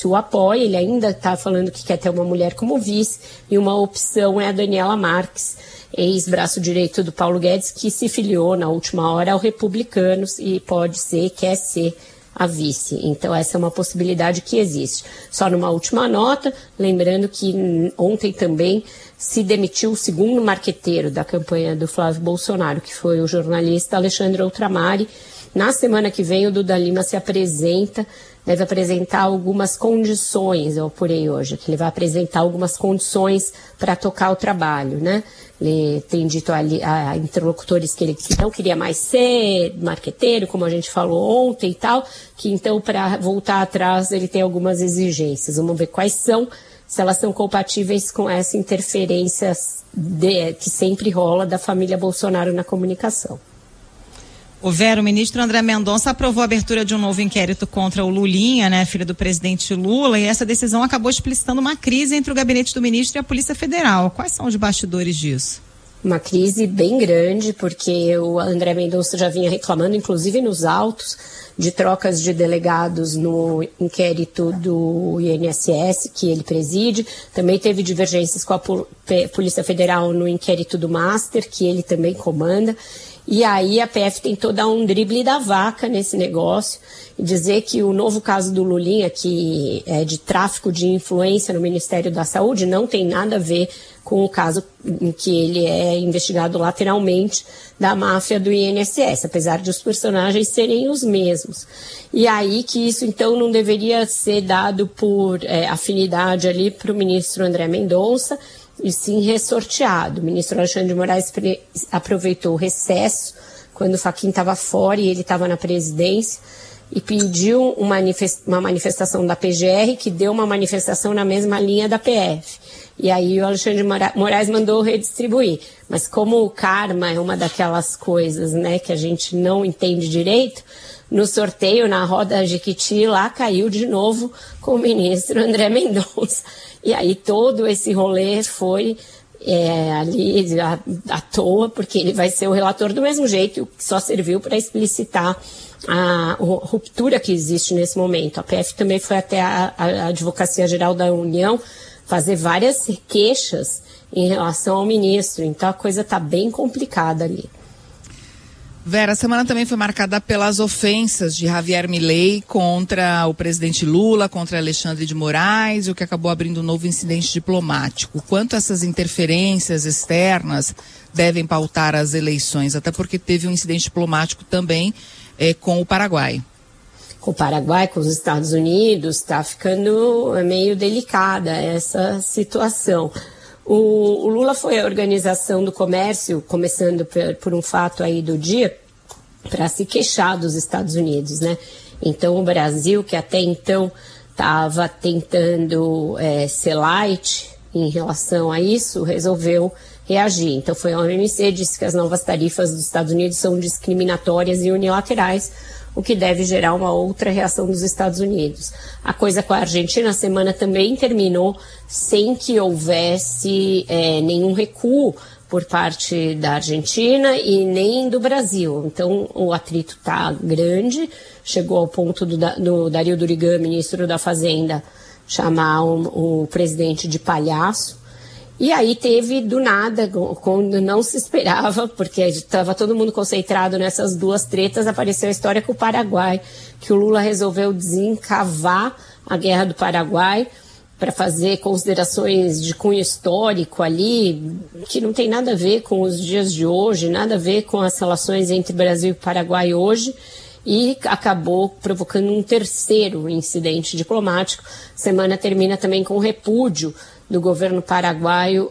o apoia, ele ainda está falando que quer ter uma mulher como vice, e uma opção é a Daniela Marques, ex-braço direito do Paulo Guedes, que se filiou na última hora ao Republicanos e quer ser a vice. Então essa é uma possibilidade que existe. Só numa última nota, lembrando que ontem também se demitiu o segundo marqueteiro da campanha do Flávio Bolsonaro, que foi o jornalista Alexandre Outramari. Na semana que vem o Duda Lima se apresenta, deve apresentar algumas condições, eu apurei hoje, que ele vai apresentar algumas condições para tocar o trabalho, né? Ele tem dito a interlocutores que ele não queria mais ser marqueteiro, como a gente falou ontem e tal, que então para voltar atrás ele tem algumas exigências. Vamos ver quais são, se elas são compatíveis com essa interferência que sempre rola da família Bolsonaro na comunicação. O ministro André Mendonça aprovou a abertura de um novo inquérito contra o Lulinha, né, filho do presidente Lula, e essa decisão acabou explicitando uma crise entre o gabinete do ministro e a Polícia Federal. Quais são os bastidores disso? Uma crise bem grande, porque o André Mendonça já vinha reclamando, inclusive nos autos, de trocas de delegados no inquérito do INSS, que ele preside. Também teve divergências com a Polícia Federal no inquérito do Master, que ele também comanda. E aí a PF tentou dar um drible da vaca nesse negócio e dizer que o novo caso do Lulinha, que é de tráfico de influência no Ministério da Saúde, não tem nada a ver com o caso em que ele é investigado lateralmente da máfia do INSS, apesar de os personagens serem os mesmos. E aí que isso então não deveria ser dado por afinidade ali para o ministro André Mendonça, e sim ressorteado. O ministro Alexandre de Moraes aproveitou o recesso, quando o Fachin estava fora e ele estava na presidência, e pediu uma manifestação da PGR, que deu uma manifestação na mesma linha da PF. E aí o Alexandre de Moraes mandou redistribuir. Mas como o karma é uma daquelas coisas, né, que a gente não entende direito, no sorteio, na roda Jequiti, lá caiu de novo com o ministro André Mendonça. E aí todo esse rolê foi ali à toa, porque ele vai ser o relator do mesmo jeito, que só serviu para explicitar a ruptura que existe nesse momento. A PF também foi até a Advocacia Geral da União fazer várias queixas em relação ao ministro. Então a coisa está bem complicada ali. Vera, a semana também foi marcada pelas ofensas de Javier Milei contra o presidente Lula, contra Alexandre de Moraes, o que acabou abrindo um novo incidente diplomático. Quanto essas interferências externas devem pautar as eleições? Até porque teve um incidente diplomático também com o Paraguai. Com o Paraguai, com os Estados Unidos, está ficando meio delicada essa situação. O Lula foi à Organização do Comércio, começando por um fato aí do dia, para se queixar dos Estados Unidos, né? Então o Brasil, que até então estava tentando ser light em relação a isso, resolveu reagir. Então foi a OMC, disse que as novas tarifas dos Estados Unidos são discriminatórias e unilaterais, o que deve gerar uma outra reação dos Estados Unidos. A coisa com a Argentina, a semana também terminou sem que houvesse nenhum recuo por parte da Argentina e nem do Brasil. Então o atrito está grande, chegou ao ponto do Dario Durigan, ministro da Fazenda, chamar o presidente de palhaço. E aí teve, do nada, quando não se esperava, porque estava todo mundo concentrado nessas duas tretas, apareceu a história com o Paraguai, que o Lula resolveu desencavar a Guerra do Paraguai para fazer considerações de cunho histórico ali, que não tem nada a ver com os dias de hoje, nada a ver com as relações entre Brasil e Paraguai hoje, e acabou provocando um terceiro incidente diplomático. A semana termina também com o repúdio do governo paraguaio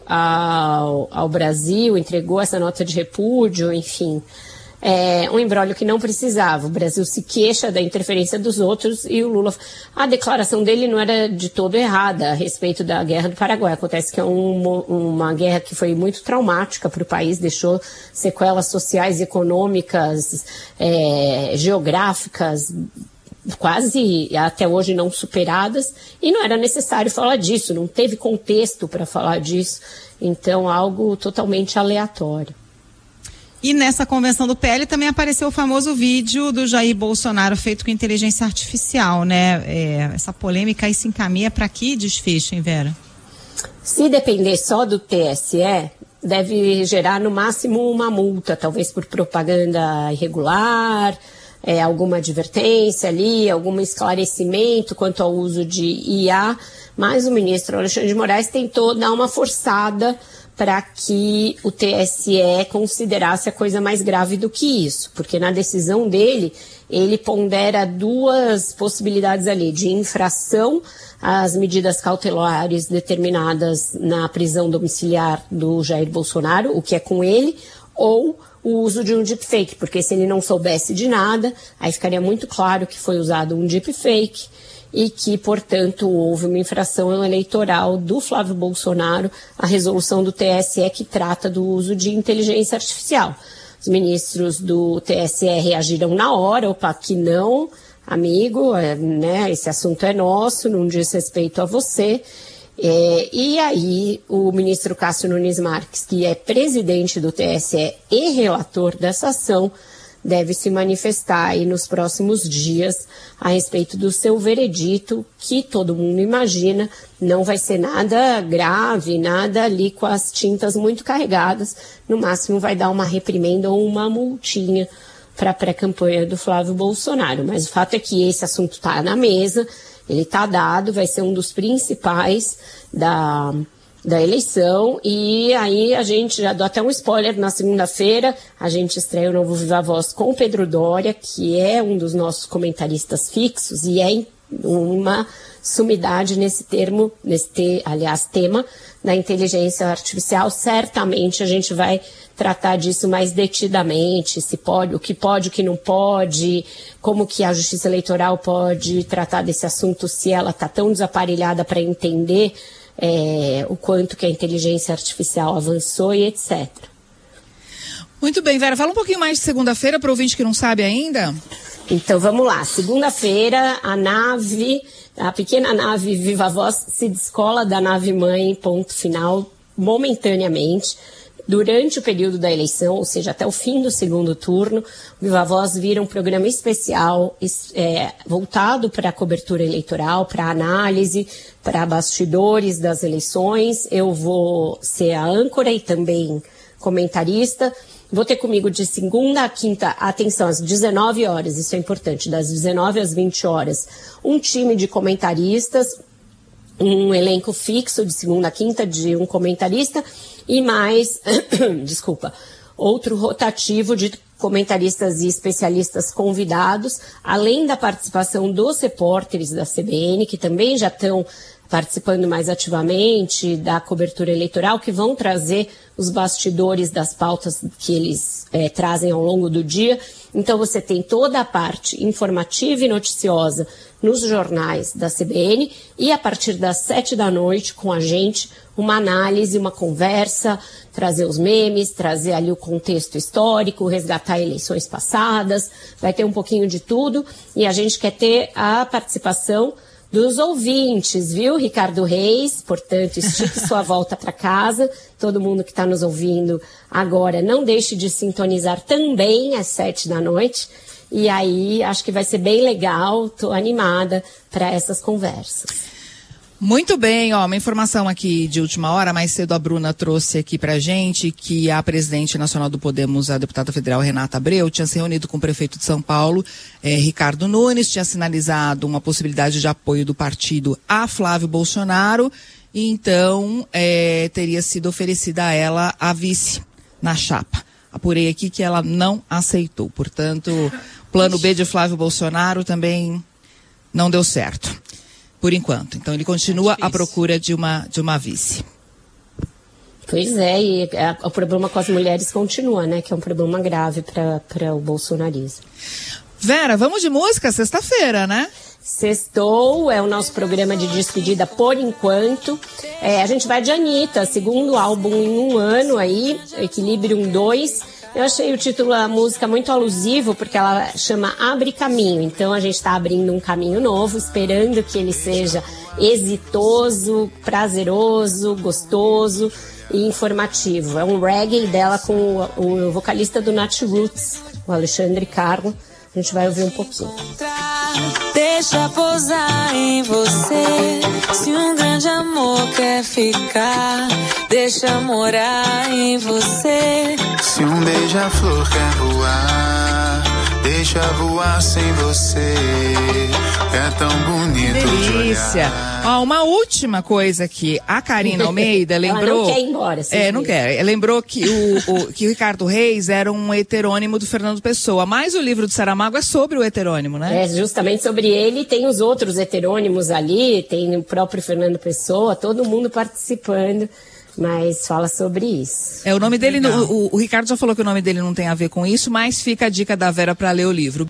ao Brasil, entregou essa nota de repúdio, enfim. Um imbróglio que não precisava. O Brasil se queixa da interferência dos outros e o Lula... A declaração dele não era de todo errada a respeito da Guerra do Paraguai. Acontece que é uma guerra que foi muito traumática para o país, deixou sequelas sociais, econômicas, geográficas, quase até hoje não superadas, e não era necessário falar disso, não teve contexto para falar disso, então algo totalmente aleatório. E nessa convenção do PL também apareceu o famoso vídeo do Jair Bolsonaro feito com inteligência artificial, né? Essa polêmica aí se encaminha para que desfecho, hein, Vera? Se depender só do TSE, deve gerar no máximo uma multa, talvez por propaganda irregular, alguma advertência ali, algum esclarecimento quanto ao uso de IA, mas o ministro Alexandre de Moraes tentou dar uma forçada para que o TSE considerasse a coisa mais grave do que isso, porque na decisão dele, ele pondera duas possibilidades ali, de infração às medidas cautelares determinadas na prisão domiciliar do Jair Bolsonaro, o que é com ele, ou o uso de um deepfake, porque se ele não soubesse de nada, aí ficaria muito claro que foi usado um deepfake e que, portanto, houve uma infração eleitoral do Flávio Bolsonaro à resolução do TSE que trata do uso de inteligência artificial. Os ministros do TSE reagiram na hora, opa, que não, amigo, né, esse assunto é nosso, não diz respeito a você. E aí o ministro Cássio Nunes Marques, que é presidente do TSE e relator dessa ação, deve se manifestar aí nos próximos dias a respeito do seu veredito, que todo mundo imagina não vai ser nada grave, nada ali com as tintas muito carregadas, no máximo vai dar uma reprimenda ou uma multinha para a pré-campanha do Flávio Bolsonaro. Mas o fato é que esse assunto está na mesa, ele está dado, vai ser um dos principais da eleição, e aí a gente já deu até um spoiler, na segunda-feira a gente estreia o novo Viva Voz com o Pedro Doria, que é um dos nossos comentaristas fixos e é uma sumidade nesse tema da inteligência artificial. Certamente a gente vai tratar disso mais detidamente, se pode, o que não pode, como que a Justiça Eleitoral pode tratar desse assunto se ela está tão desaparelhada para entender o quanto que a inteligência artificial avançou e etc. Muito bem, Vera, fala um pouquinho mais de segunda-feira para o ouvinte que não sabe ainda. Então vamos lá, segunda-feira a pequena nave Viva Voz se descola da nave mãe, ponto final, momentaneamente. Durante o período da eleição, ou seja, até o fim do segundo turno, o Viva Voz vira um programa especial voltado para a cobertura eleitoral, para análise, para bastidores das eleições. Eu vou ser a âncora e também comentarista. Vou ter comigo de segunda a quinta, atenção, às 19 horas, isso é importante, das 19 às 20 horas, um time de comentaristas, um elenco fixo de segunda a quinta de um comentarista e mais, outro rotativo de comentaristas e especialistas convidados, além da participação dos repórteres da CBN, que também já estão participando mais ativamente da cobertura eleitoral, que vão trazer os bastidores das pautas que eles trazem ao longo do dia. Então você tem toda a parte informativa e noticiosa nos jornais da CBN e a partir das 7 da noite com a gente uma análise, uma conversa, trazer os memes, trazer ali o contexto histórico, resgatar eleições passadas, vai ter um pouquinho de tudo e a gente quer ter a participação dos ouvintes, viu, Ricardo Reis? Portanto, estique sua volta para casa. Todo mundo que está nos ouvindo agora, não deixe de sintonizar também às 7 da noite. E aí, acho que vai ser bem legal, estou animada para essas conversas. Muito bem, uma informação aqui de última hora, mais cedo a Bruna trouxe aqui pra gente que a presidente nacional do Podemos, a deputada federal Renata Abreu, tinha se reunido com o prefeito de São Paulo, Ricardo Nunes, tinha sinalizado uma possibilidade de apoio do partido a Flávio Bolsonaro, e então teria sido oferecida a ela a vice na chapa. Apurei aqui que ela não aceitou, portanto, plano B de Flávio Bolsonaro também não deu certo. Por enquanto. Então ele continua à procura de uma vice. Pois é, e o problema com as mulheres continua, né? Que é um problema grave para o bolsonarismo. Vera, vamos de música? Sexta-feira, né? Sextou, é o nosso programa de despedida por enquanto. A gente vai de Anitta, segundo álbum em um ano aí, Equilibrium 2. Eu achei o título da música muito alusivo, porque ela chama Abre Caminho. Então a gente está abrindo um caminho novo, esperando que ele seja exitoso, prazeroso, gostoso e informativo. É um reggae dela com o vocalista do Nat Roots, o Alexandre Carlo. A gente vai ouvir um pouquinho. Deixa pousar em você. Se um grande amor quer ficar, deixa morar em você. Se um beija-flor quer voar, deixa voar sem você. É tão bonito. Delícia. Ó, uma última coisa aqui. A Karina Almeida lembrou... Ela não quer ir embora. Não quer. Lembrou que que o Ricardo Reis era um heterônimo do Fernando Pessoa. Mas o livro do Saramago é sobre o heterônimo, né? É justamente sobre ele. Tem os outros heterônimos ali. Tem o próprio Fernando Pessoa. Todo mundo participando. Mas fala sobre isso. O nome dele... O Ricardo já falou que o nome dele não tem a ver com isso. Mas fica a dica da Vera para ler o livro.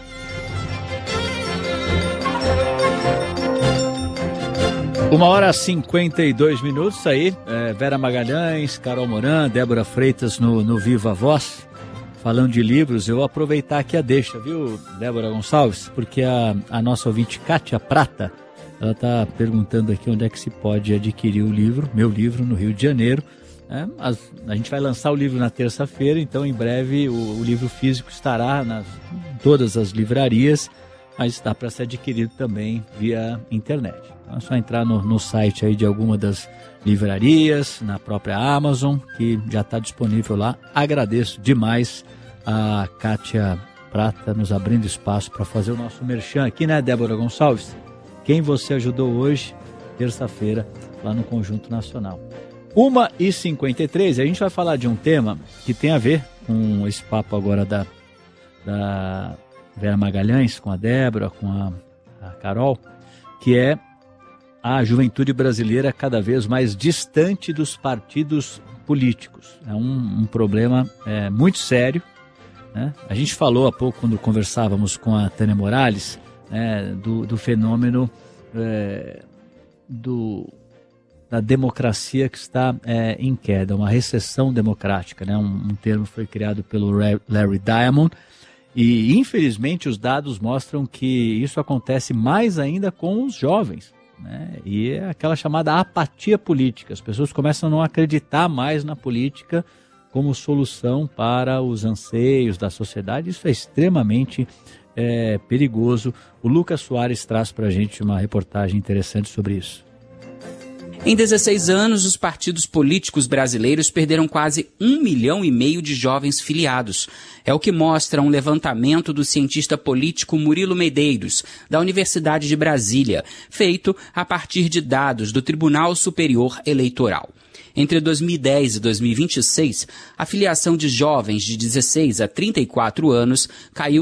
1h52 aí, Vera Magalhães, Carol Moran, Débora Freitas no Viva Voz, falando de livros. Eu vou aproveitar aqui a deixa, viu, Débora Gonçalves, porque a nossa ouvinte Kátia Prata, ela está perguntando aqui onde é que se pode adquirir o livro, meu livro, no Rio de Janeiro. A gente vai lançar o livro na terça-feira, então em breve o livro físico estará em todas as livrarias, mas dá para ser adquirido também via internet. Então é só entrar no site aí de alguma das livrarias, na própria Amazon, que já está disponível lá. Agradeço demais a Kátia Prata nos abrindo espaço para fazer o nosso merchan aqui, né, Débora Gonçalves? Quem você ajudou hoje, terça-feira, lá no Conjunto Nacional. 1h53, a gente vai falar de um tema que tem a ver com esse papo agora da Vera Magalhães, com a Débora, com a Carol, que é a juventude brasileira cada vez mais distante dos partidos políticos. É um problema muito sério, né? A gente falou há pouco, quando conversávamos com a Tânia Morales, do fenômeno da democracia que está em queda, uma recessão democrática, né? Um termo foi criado pelo Larry Diamond. E, infelizmente, os dados mostram que isso acontece mais ainda com os jovens, né? E é aquela chamada apatia política. As pessoas começam a não acreditar mais na política como solução para os anseios da sociedade. Isso é extremamente perigoso. O Lucas Soares traz para a gente uma reportagem interessante sobre isso. Em 16 anos, os partidos políticos brasileiros perderam quase 1,5 milhão de jovens filiados. É o que mostra um levantamento do cientista político Murilo Medeiros, da Universidade de Brasília, feito a partir de dados do Tribunal Superior Eleitoral. Entre 2010 e 2026, a filiação de jovens de 16 a 34 anos caiu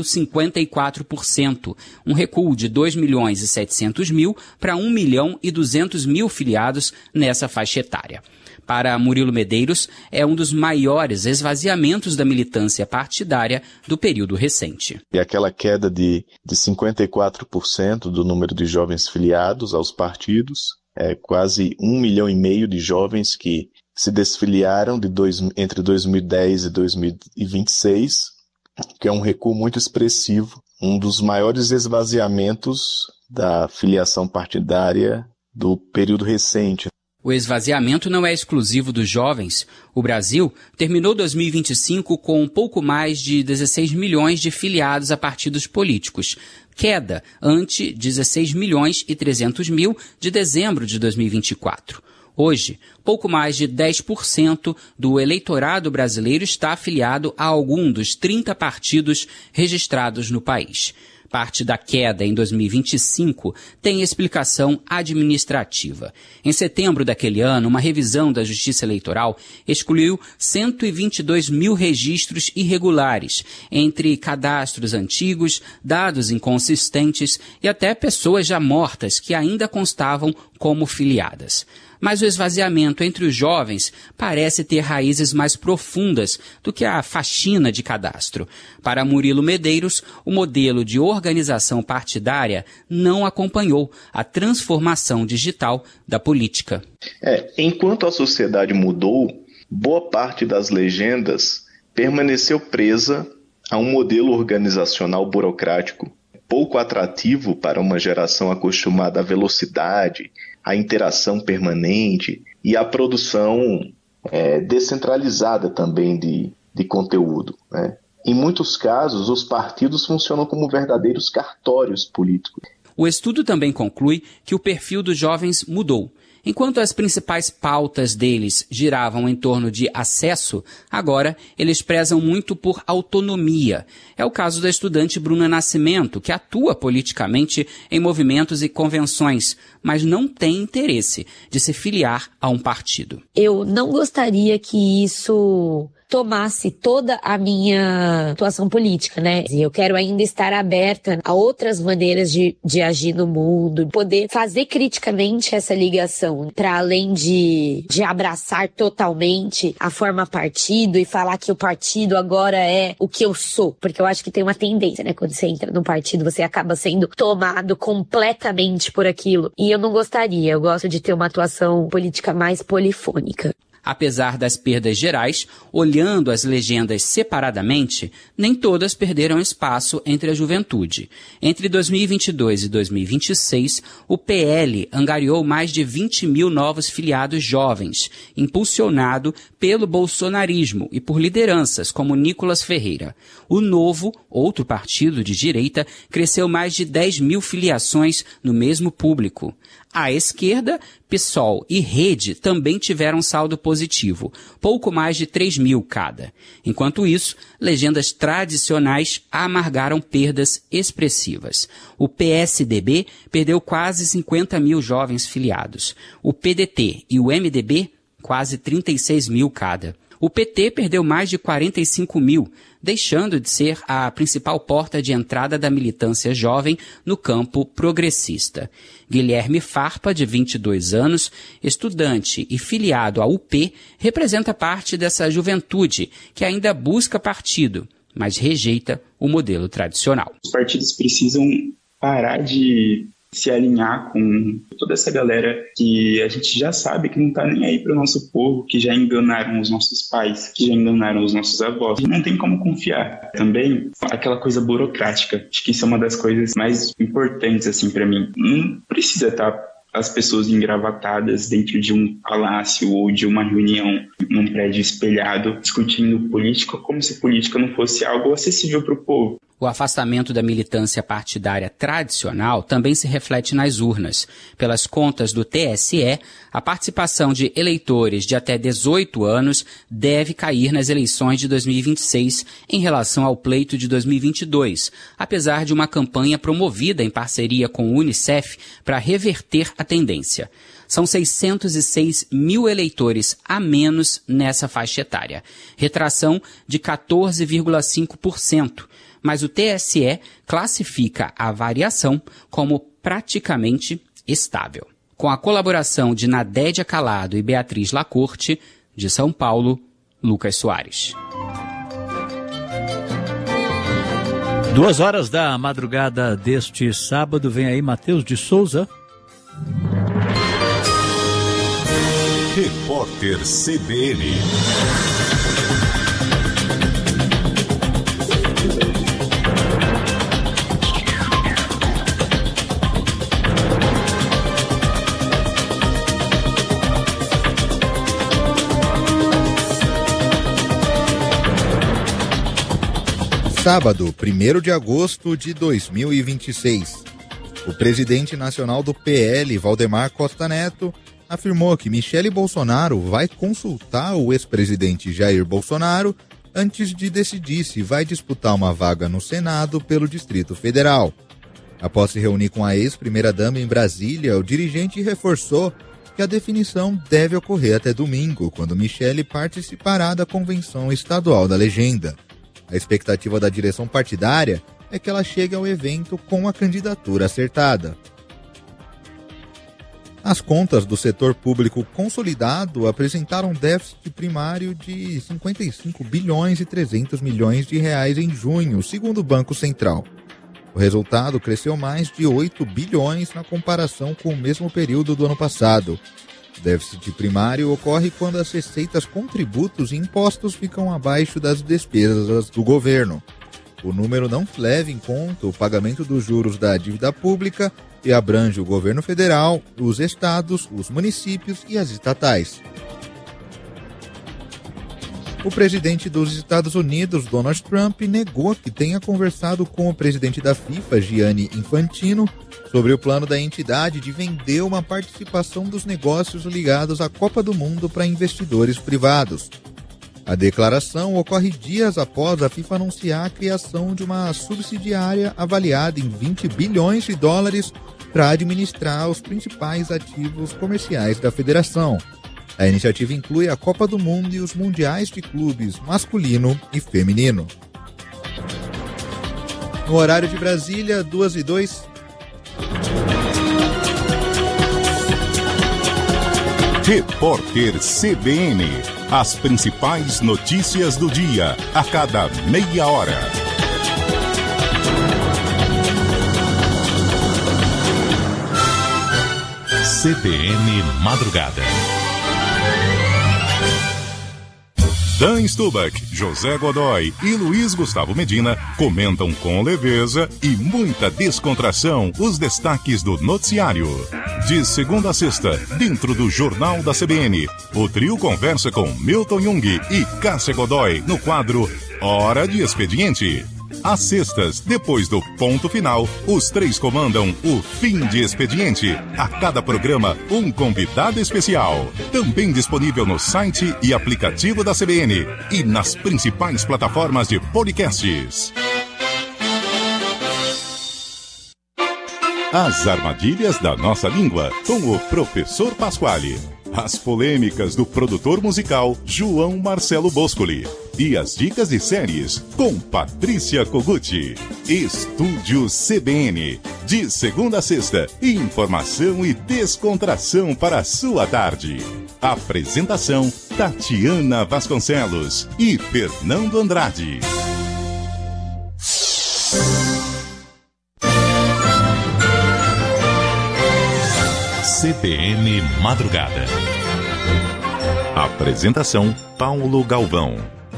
54%, um recuo de 2.700.000 para 1.200.000 filiados nessa faixa etária. Para Murilo Medeiros, é um dos maiores esvaziamentos da militância partidária do período recente. E aquela queda de 54% do número de jovens filiados aos partidos, quase 1,5 milhão de jovens que se desfiliaram entre 2010 e 2026, que é um recuo muito expressivo, um dos maiores esvaziamentos da filiação partidária do período recente. O esvaziamento não é exclusivo dos jovens. O Brasil terminou 2025 com um pouco mais de 16 milhões de filiados a partidos políticos, queda ante 16.300.000 de dezembro de 2024. Hoje, pouco mais de 10% do eleitorado brasileiro está afiliado a algum dos 30 partidos registrados no país. Parte da queda em 2025 tem explicação administrativa. Em setembro daquele ano, uma revisão da Justiça Eleitoral excluiu 122 mil registros irregulares, entre cadastros antigos, dados inconsistentes e até pessoas já mortas que ainda constavam como filiadas. Mas o esvaziamento entre os jovens parece ter raízes mais profundas do que a faxina de cadastro. Para Murilo Medeiros, o modelo de organização partidária não acompanhou a transformação digital da política. Enquanto a sociedade mudou, boa parte das legendas permaneceu presa a um modelo organizacional burocrático pouco atrativo para uma geração acostumada à velocidade, à interação permanente e à produção descentralizada também de conteúdo, né? Em muitos casos, os partidos funcionam como verdadeiros cartórios políticos. O estudo também conclui que o perfil dos jovens mudou. Enquanto as principais pautas deles giravam em torno de acesso, agora eles prezam muito por autonomia. É o caso da estudante Bruna Nascimento, que atua politicamente em movimentos e convenções, mas não tem interesse de se filiar a um partido. Eu não gostaria que isso tomasse toda a minha atuação política, né? Eu quero ainda estar aberta a outras maneiras de agir no mundo, poder fazer criticamente essa ligação, para além de abraçar totalmente a forma partido e falar que o partido agora é o que eu sou, porque eu acho que tem uma tendência, né? Quando você entra no partido, você acaba sendo tomado completamente por aquilo. E eu não gostaria, eu gosto de ter uma atuação política mais polifônica. Apesar das perdas gerais, olhando as legendas separadamente, nem todas perderam espaço entre a juventude. Entre 2022 e 2026, o PL angariou mais de 20 mil novos filiados jovens, impulsionado pelo bolsonarismo e por lideranças como Nicolas Ferreira. O Novo, outro partido de direita, cresceu mais de 10 mil filiações no mesmo público. À esquerda, PSOL e Rede também tiveram saldo positivo, pouco mais de 3 mil cada. Enquanto isso, legendas tradicionais amargaram perdas expressivas. O PSDB perdeu quase 50 mil jovens filiados. O PDT e o MDB, quase 36 mil cada. O PT perdeu mais de 45 mil, deixando de ser a principal porta de entrada da militância jovem no campo progressista. Guilherme Farpa, de 22 anos, estudante e filiado à UP, representa parte dessa juventude que ainda busca partido, mas rejeita o modelo tradicional. Os partidos precisam parar de se alinhar com toda essa galera que a gente já sabe que não tá nem aí para o nosso povo, que já enganaram os nossos pais, que já enganaram os nossos avós. E não tem como confiar. Também aquela coisa burocrática. Acho que isso é uma das coisas mais importantes assim para mim. Não precisa estar as pessoas engravatadas dentro de um palácio ou de uma reunião num prédio espelhado, discutindo política como se política não fosse algo acessível para o povo. O afastamento da militância partidária tradicional também se reflete nas urnas. Pelas contas do TSE, a participação de eleitores de até 18 anos deve cair nas eleições de 2026 em relação ao pleito de 2022, apesar de uma campanha promovida em parceria com o Unicef para reverter a tendência. São 606 mil eleitores a menos nessa faixa etária, retração de 14,5%. Mas o TSE classifica a variação como praticamente estável. Com a colaboração de Nadédia Calado e Beatriz Lacorte, de São Paulo, Lucas Soares. 2h da madrugada deste sábado, vem aí Matheus de Souza. Repórter CBN. Sábado, 1º de agosto de 2026. O presidente nacional do PL, Valdemar Costa Neto, afirmou que Michele Bolsonaro vai consultar o ex-presidente Jair Bolsonaro antes de decidir se vai disputar uma vaga no Senado pelo Distrito Federal. Após se reunir com a ex-primeira-dama em Brasília, o dirigente reforçou que a definição deve ocorrer até domingo, quando Michele participará da Convenção Estadual da Legenda. A expectativa da direção partidária é que ela chegue ao evento com a candidatura acertada. As contas do setor público consolidado apresentaram déficit primário de 55 bilhões e 300 milhões de reais em junho, segundo o Banco Central. O resultado cresceu mais de 8 bilhões na comparação com o mesmo período do ano passado. O déficit primário ocorre quando as receitas com tributos e impostos ficam abaixo das despesas do governo. o número não leva em conta o pagamento dos juros da dívida pública e abrange o governo federal, os estados, os municípios e as estatais. O presidente dos Estados Unidos, Donald Trump, negou que tenha conversado com o presidente da FIFA, Gianni Infantino, sobre o plano da entidade de vender uma participação dos negócios ligados à Copa do Mundo para investidores privados. A declaração ocorre dias após a FIFA anunciar a criação de uma subsidiária avaliada em 20 bilhões de dólares para administrar os principais ativos comerciais da federação. A iniciativa inclui a Copa do Mundo e os mundiais de clubes masculino e feminino. No horário de Brasília, 2h02. Repórter CBN. As principais notícias do dia, a cada meia hora. CBN Madrugada. Dan Stubach, José Godoy e Luiz Gustavo Medina comentam com leveza e muita descontração os destaques do noticiário. De segunda a sexta, dentro do Jornal da CBN, o trio conversa com Milton Jung e Cássia Godoy no quadro Hora de Expediente. Às sextas, depois do ponto final, os três comandam o Fim de Expediente. A cada programa, um convidado especial. Também disponível no site e aplicativo da CBN e nas principais plataformas de podcasts. As armadilhas da nossa língua, com o Professor Pasquale. As polêmicas do produtor musical João Marcelo Boscoli. E as dicas de séries com Patrícia Koguchi. Estúdio CBN. De segunda a sexta, informação e descontração para a sua tarde. Apresentação Tatiana Vasconcelos e Fernando Andrade. CBN Madrugada. Apresentação Paulo Galvão.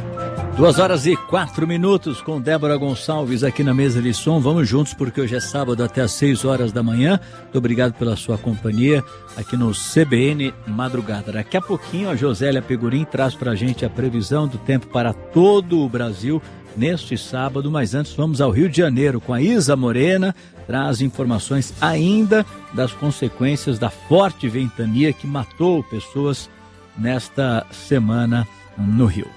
2h04 com Débora Gonçalves aqui na mesa de som. Vamos juntos porque hoje é sábado até às 6h da manhã. Muito obrigado pela sua companhia aqui no CBN Madrugada. Daqui a pouquinho a Josélia Pegurim traz pra gente a previsão do tempo para todo o Brasil neste sábado, mas antes vamos ao Rio de Janeiro com a Isa Morena, traz informações ainda das consequências da forte ventania que matou pessoas nesta semana no Rio.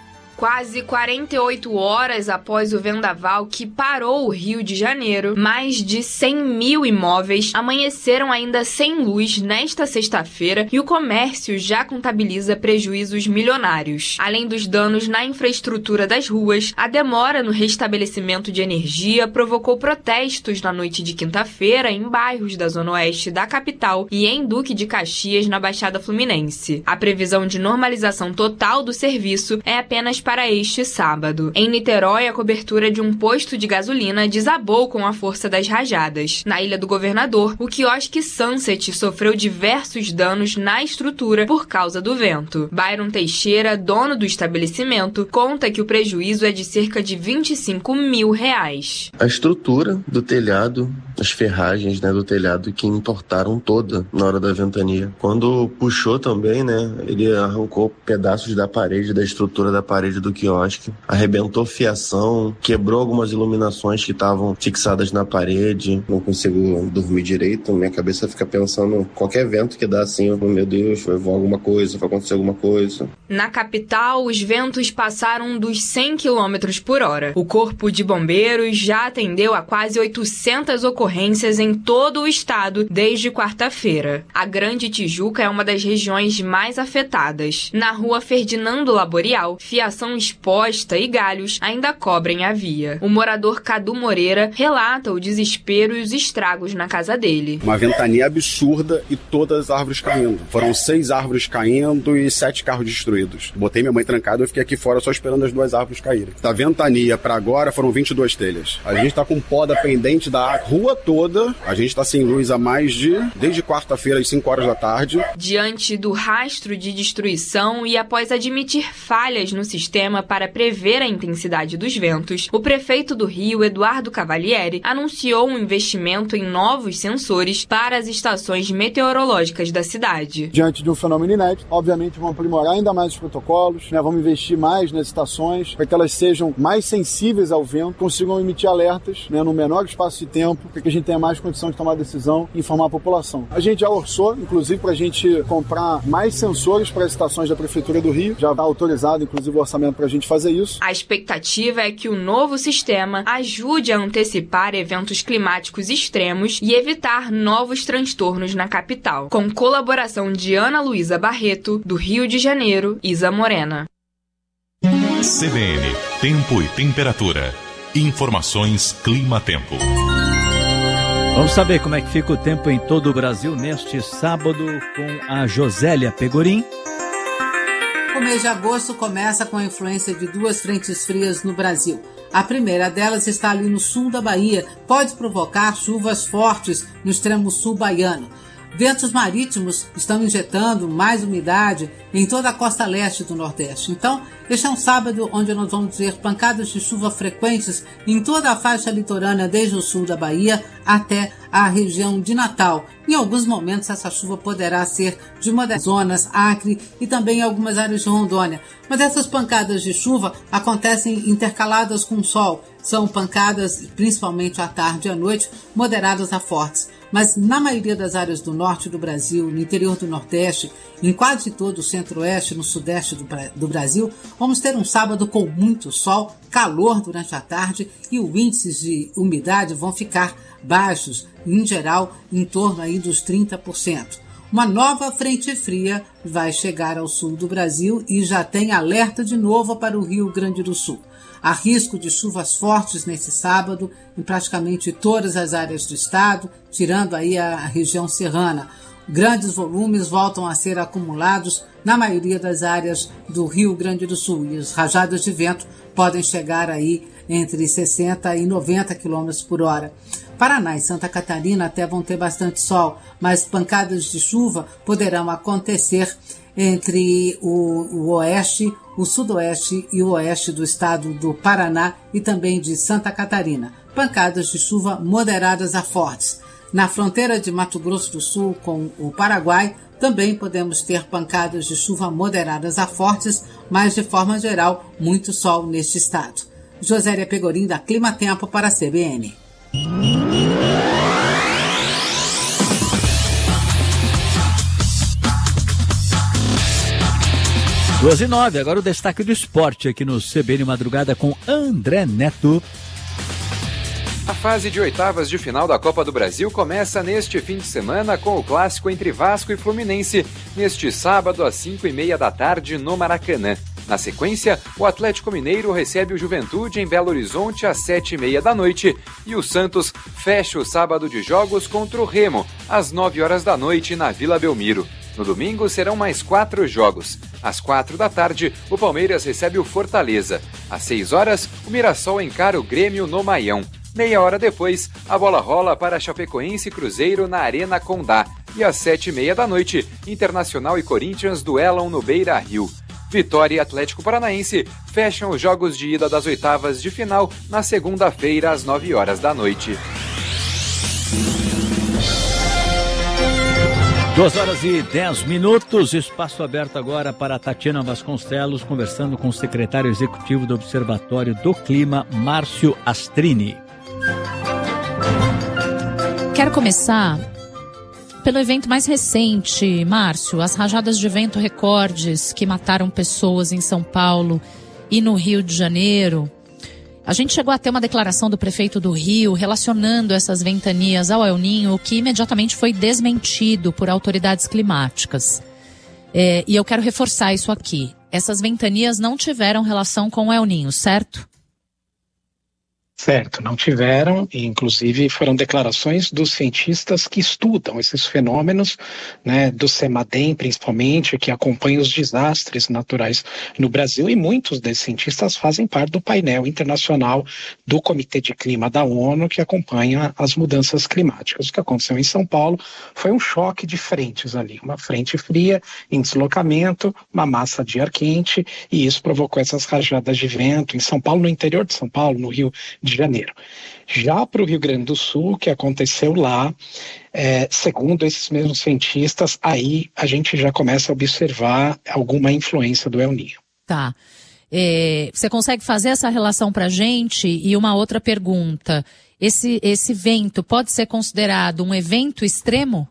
Quase 48 horas após o vendaval que parou o Rio de Janeiro, mais de 100 mil imóveis amanheceram ainda sem luz nesta sexta-feira e o comércio já contabiliza prejuízos milionários. Além dos danos na infraestrutura das ruas, a demora no restabelecimento de energia provocou protestos na noite de quinta-feira em bairros da zona oeste da capital e em Duque de Caxias, na Baixada Fluminense. A previsão de normalização total do serviço é apenas para este sábado. Em Niterói, a cobertura de um posto de gasolina desabou com a força das rajadas. Na Ilha do Governador, o quiosque Sunset sofreu diversos danos na estrutura por causa do vento. Byron Teixeira, dono do estabelecimento, conta que o prejuízo é de cerca de R$25 mil. A estrutura do telhado, as ferragens, do telhado que entortaram toda na hora da ventania. Quando puxou também, ele arrancou pedaços da parede, da estrutura da parede do quiosque, arrebentou fiação, quebrou algumas iluminações que estavam fixadas na parede. Não consigo dormir direito, minha cabeça fica pensando qualquer vento que dá assim, meu Deus, vai voar alguma coisa, vai acontecer alguma coisa. Na capital, os ventos passaram dos 100 km por hora. O Corpo de Bombeiros já atendeu a quase 800 ocorrências em todo o estado desde quarta-feira. A Grande Tijuca é uma das regiões mais afetadas. Na rua Ferdinando Laborial, fiação exposta e galhos ainda cobrem a via. O morador Cadu Moreira relata o desespero e os estragos na casa dele. Uma ventania absurda e todas as árvores caindo. Foram 6 árvores caindo e 7 carros destruídos. destruídos. Botei minha mãe trancada, eu fiquei aqui fora só esperando as 2 árvores caírem. Da ventania para agora foram 22 telhas. A gente tá com poda pendente da rua toda. A gente tá sem luz há desde quarta-feira às 5 horas da tarde. Diante do rastro de destruição e após admitir falhas no sistema para prever a intensidade dos ventos, o prefeito do Rio, Eduardo Cavalieri, anunciou um investimento em novos sensores para as estações meteorológicas da cidade. Diante de um fenômeno inédito, obviamente vamos aprimorar ainda mais os protocolos, vamos investir mais nas estações para que elas sejam mais sensíveis ao vento, consigam emitir alertas no menor espaço de tempo, para que a gente tenha mais condição de tomar decisão e informar a população. A gente já orçou, inclusive, para a gente comprar mais sensores para as estações da Prefeitura do Rio. Já está autorizado, inclusive, o orçamento para a gente fazer isso. A expectativa é que o novo sistema ajude a antecipar eventos climáticos extremos e evitar novos transtornos na capital. Com colaboração de Ana Luísa Barreto, do Rio de Janeiro, Isa Morena. CBN, Tempo e Temperatura. Informações Clima-Tempo. Vamos saber como é que fica o tempo em todo o Brasil neste sábado com a Josélia Pegorim. O mês de agosto começa com a influência de 2 frentes frias no Brasil. A primeira delas está ali no sul da Bahia, pode provocar chuvas fortes no extremo sul baiano. Ventos marítimos estão injetando mais umidade em toda a costa leste do Nordeste. Então, este é um sábado onde nós vamos ter pancadas de chuva frequentes em toda a faixa litorânea, desde o sul da Bahia até a região de Natal. Em alguns momentos, essa chuva poderá ser de uma das zonas, Acre e também em algumas áreas de Rondônia. Mas essas pancadas de chuva acontecem intercaladas com sol. São pancadas, principalmente à tarde e à noite, moderadas a fortes. Mas na maioria das áreas do norte do Brasil, no interior do Nordeste, em quase todo o centro-oeste e no sudeste do Brasil, vamos ter um sábado com muito sol, calor durante a tarde e os índices de umidade vão ficar baixos, em geral, em torno aí dos 30%. Uma nova frente fria vai chegar ao sul do Brasil e já tem alerta de novo para o Rio Grande do Sul. Há risco de chuvas fortes nesse sábado em praticamente todas as áreas do estado, tirando aí a região serrana. Grandes volumes voltam a ser acumulados na maioria das áreas do Rio Grande do Sul e as rajadas de vento podem chegar aí entre 60 e 90 km por hora. Paraná e Santa Catarina até vão ter bastante sol, mas pancadas de chuva poderão acontecer entre o oeste, o sudoeste e o oeste do estado do Paraná e também de Santa Catarina. Pancadas de chuva moderadas a fortes. Na fronteira de Mato Grosso do Sul com o Paraguai, também podemos ter pancadas de chuva moderadas a fortes, mas de forma geral, muito sol neste estado. Josélia Pegorim, da Clima Tempo, para a CBN. 2h09, agora o destaque do esporte aqui no CBN Madrugada com André Neto. A fase de oitavas de final da Copa do Brasil começa neste fim de semana com o clássico entre Vasco e Fluminense, neste sábado às 5h30 da tarde no Maracanã. Na sequência, o Atlético Mineiro recebe o Juventude em Belo Horizonte às 7h30 da noite e o Santos fecha o sábado de jogos contra o Remo às 9 horas da noite na Vila Belmiro. No domingo serão mais 4 jogos. Às 4 da tarde, o Palmeiras recebe o Fortaleza. Às 6 horas, o Mirassol encara o Grêmio no Maião. Meia hora depois, a bola rola para Chapecoense e Cruzeiro na Arena Condá. E às 7h30 da noite, Internacional e Corinthians duelam no Beira-Rio. Vitória e Atlético Paranaense fecham os jogos de ida das oitavas de final na segunda-feira às 9 horas da noite. 2h10, espaço aberto agora para Tatiana Vasconcelos, conversando com o secretário executivo do Observatório do Clima, Márcio Astrini. Quero começar pelo evento mais recente, Márcio, as rajadas de vento recordes que mataram pessoas em São Paulo e no Rio de Janeiro. A gente chegou a ter uma declaração do prefeito do Rio relacionando essas ventanias ao El Niño, o que imediatamente foi desmentido por autoridades climáticas. E eu quero reforçar isso aqui. Essas ventanias não tiveram relação com o El Niño, certo? Certo, não tiveram, e inclusive foram declarações dos cientistas que estudam esses fenômenos, né, do CEMADEM principalmente, que acompanham os desastres naturais no Brasil, e muitos desses cientistas fazem parte do painel internacional do Comitê de Clima da ONU, que acompanha as mudanças climáticas. O que aconteceu em São Paulo foi um choque de frentes ali, uma frente fria em deslocamento, uma massa de ar quente, e isso provocou essas rajadas de vento em São Paulo, no interior de São Paulo, no Rio de Janeiro. Já para o Rio Grande do Sul, o que aconteceu lá, segundo esses mesmos cientistas, aí a gente já começa a observar alguma influência do El Niño. Tá. Você consegue fazer essa relação para a gente? E uma outra pergunta, esse vento pode ser considerado um evento extremo?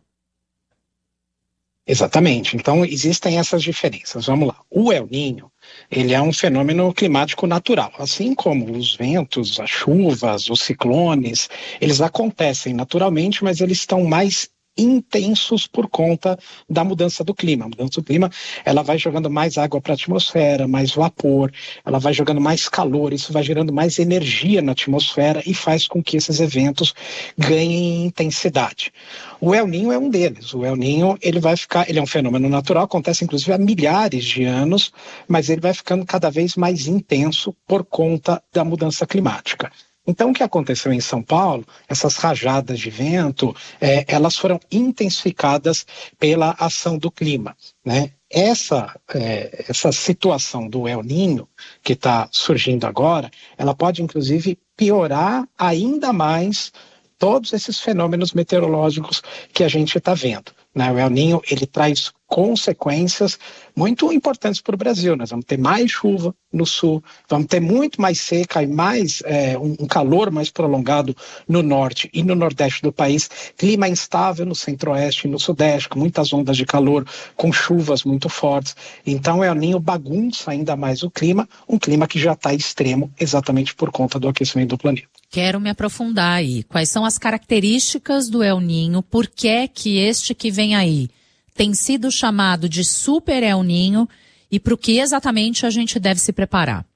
Exatamente. Então, existem essas diferenças. Vamos lá. O El Niño, ele é um fenômeno climático natural. Assim como os ventos, as chuvas, os ciclones, eles acontecem naturalmente, mas eles estão mais intensos por conta da mudança do clima. A mudança do clima, ela vai jogando mais água para a atmosfera, mais vapor, ela vai jogando mais calor, isso vai gerando mais energia na atmosfera e faz com que esses eventos ganhem intensidade. O El Niño é um deles. O El Niño, ele é um fenômeno natural, acontece inclusive há milhares de anos, mas ele vai ficando cada vez mais intenso por conta da mudança climática. Então, o que aconteceu em São Paulo, essas rajadas de vento, elas foram intensificadas pela ação do clima, né? Essa situação do El Niño que está surgindo agora, ela pode, inclusive, piorar ainda mais todos esses fenômenos meteorológicos que a gente está vendo, né? O El Niño, ele traz consequências muito importantes para o Brasil. Nós vamos ter mais chuva no sul, vamos ter muito mais seca e mais um calor mais prolongado no norte e no nordeste do país, clima instável no centro-oeste e no sudeste, com muitas ondas de calor, com chuvas muito fortes. Então o El Niño bagunça ainda mais o clima, um clima que já está extremo exatamente por conta do aquecimento do planeta. Quero me aprofundar aí. Quais são as características do El Niño? Por que este que vem aí tem sido chamado de Super El Niño e para o que exatamente a gente deve se preparar?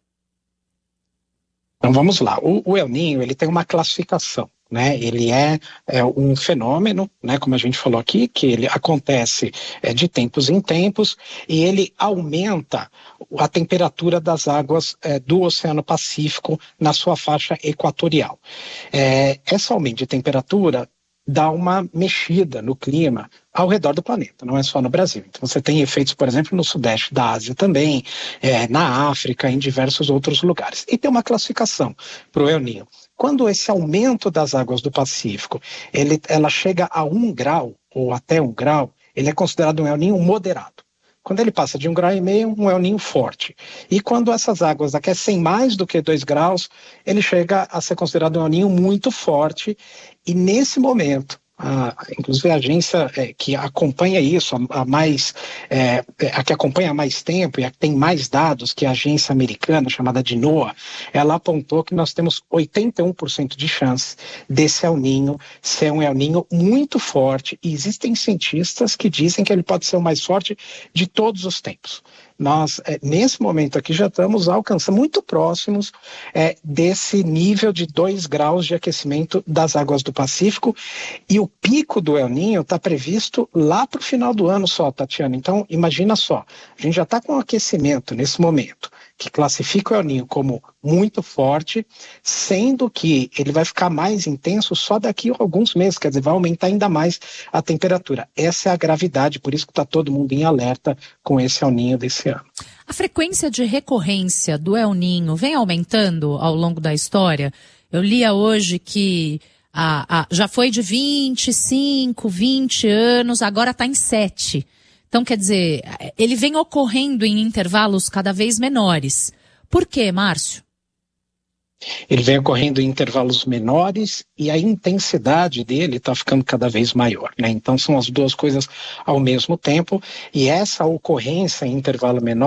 Então vamos lá. O El Niño, ele tem uma classificação, né? Ele é um fenômeno, né, como a gente falou aqui, que ele acontece de tempos em tempos e ele aumenta a temperatura das águas do Oceano Pacífico na sua faixa equatorial. Esse aumento de temperatura dá uma mexida no clima ao redor do planeta, não é só no Brasil. Então você tem efeitos, por exemplo, no sudeste da Ásia também, na África, em diversos outros lugares. E tem uma classificação para o El Niño. Quando esse aumento das águas do Pacífico, ela chega a 1 grau, ou até 1 grau, ele é considerado um El Niño moderado. Quando ele passa de 1,5 graus, um El Niño forte. E quando essas águas aquecem mais do que 2 graus, ele chega a ser considerado um El Niño muito forte. E nesse momento, inclusive a agência que acompanha isso, a que acompanha há mais tempo e a que tem mais dados, que é a agência americana chamada de NOAA, ela apontou que nós temos 81% de chance desse El Niño ser um El Niño muito forte, e existem cientistas que dizem que ele pode ser o mais forte de todos os tempos. Nós, nesse momento aqui, já estamos alcançando muito próximos desse nível de 2 graus de aquecimento das águas do Pacífico, e o pico do El Niño está previsto lá para o final do ano só, Tatiana. Então, imagina só, a gente já está com aquecimento nesse momento, que classifica o El Niño como muito forte, sendo que ele vai ficar mais intenso só daqui a alguns meses, quer dizer, vai aumentar ainda mais a temperatura. Essa é a gravidade, por isso que está todo mundo em alerta com esse El Niño desse ano. A frequência de recorrência do El Niño vem aumentando ao longo da história? Eu lia hoje que já foi de 25, 20 anos, agora está em 7. Então, quer dizer, ele vem ocorrendo em intervalos cada vez menores. Por quê, Márcio? Ele vem ocorrendo em intervalos menores e a intensidade dele está ficando cada vez maior, né? Então são as duas coisas ao mesmo tempo, e essa ocorrência em intervalo menor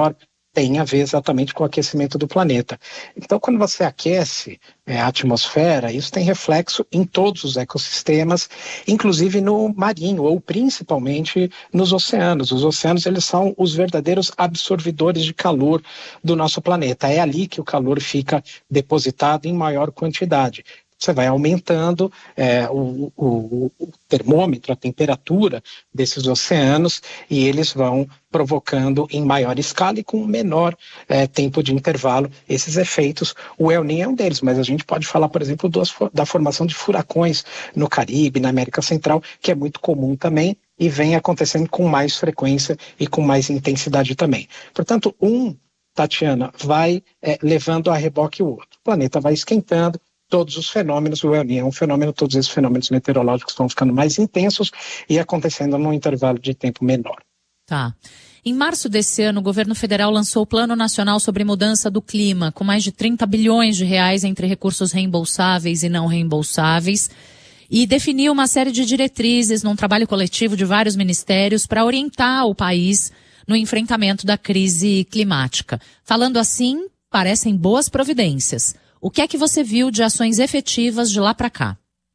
tem a ver exatamente com o aquecimento do planeta. Então, quando você aquece a atmosfera, isso tem reflexo em todos os ecossistemas, inclusive no marinho, ou principalmente nos oceanos. Os oceanos, eles são os verdadeiros absorvedores de calor do nosso planeta. É ali que o calor fica depositado em maior quantidade. Você vai aumentando o termômetro, a temperatura desses oceanos, e eles vão provocando em maior escala e com menor tempo de intervalo esses efeitos. O El Niño é um deles, mas a gente pode falar, por exemplo, da formação de furacões no Caribe, na América Central, que é muito comum também e vem acontecendo com mais frequência e com mais intensidade também. Portanto, Tatiana, vai levando a reboque o outro. O planeta vai esquentando, todos os fenômenos, o El Niño é um fenômeno, todos esses fenômenos meteorológicos vão ficando mais intensos e acontecendo num intervalo de tempo menor. Tá. Em março desse ano, o governo federal lançou o Plano Nacional sobre Mudança do Clima, com mais de 30 bilhões de reais entre recursos reembolsáveis e não reembolsáveis, e definiu uma série de diretrizes num trabalho coletivo de vários ministérios para orientar o país no enfrentamento da crise climática. Falando assim, parecem boas providências. O que é que você viu de ações efetivas de lá para cá?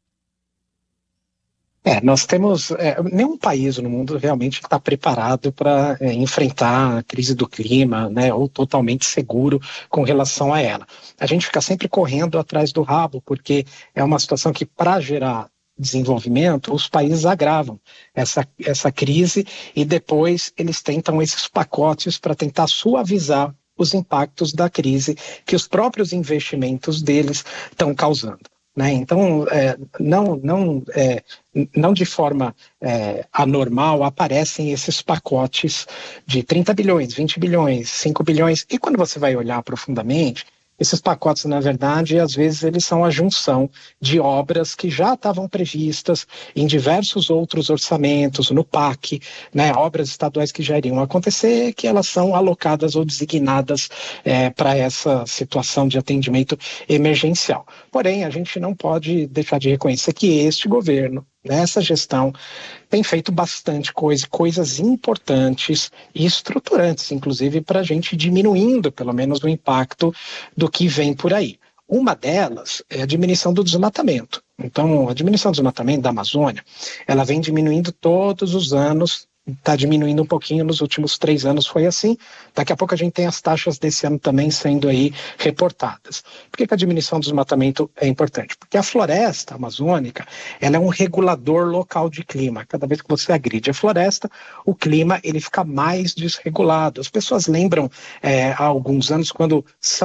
Nós temos, nenhum país no mundo realmente está preparado para enfrentar a crise do clima, né, ou totalmente seguro com relação a ela. A gente fica sempre correndo atrás do rabo, porque é uma situação que, para gerar desenvolvimento, os países agravam essa crise e depois eles tentam esses pacotes para tentar suavizar os impactos da crise que os próprios investimentos deles estão causando. Né? Então, não de forma anormal aparecem esses pacotes de 30 bilhões, 20 bilhões, 5 bilhões, e quando você vai olhar profundamente, esses pacotes, na verdade, às vezes eles são a junção de obras que já estavam previstas em diversos outros orçamentos, no PAC, né, obras estaduais que já iriam acontecer, que elas são alocadas ou designadas para essa situação de atendimento emergencial. Porém, a gente não pode deixar de reconhecer que este governo, nessa gestão, tem feito bastante coisas importantes e estruturantes, inclusive para a gente diminuindo, pelo menos, o impacto do que vem por aí. Uma delas é a diminuição do desmatamento. Então, a diminuição do desmatamento da Amazônia, ela vem diminuindo todos os anos, está diminuindo um pouquinho nos últimos 3 anos, foi assim. Daqui a pouco a gente tem as taxas desse ano também sendo aí reportadas. Por que a diminuição do desmatamento é importante? Porque a floresta amazônica, ela é um regulador local de clima. Cada vez que você agride a floresta, o clima ele fica mais desregulado. As pessoas lembram há alguns anos quando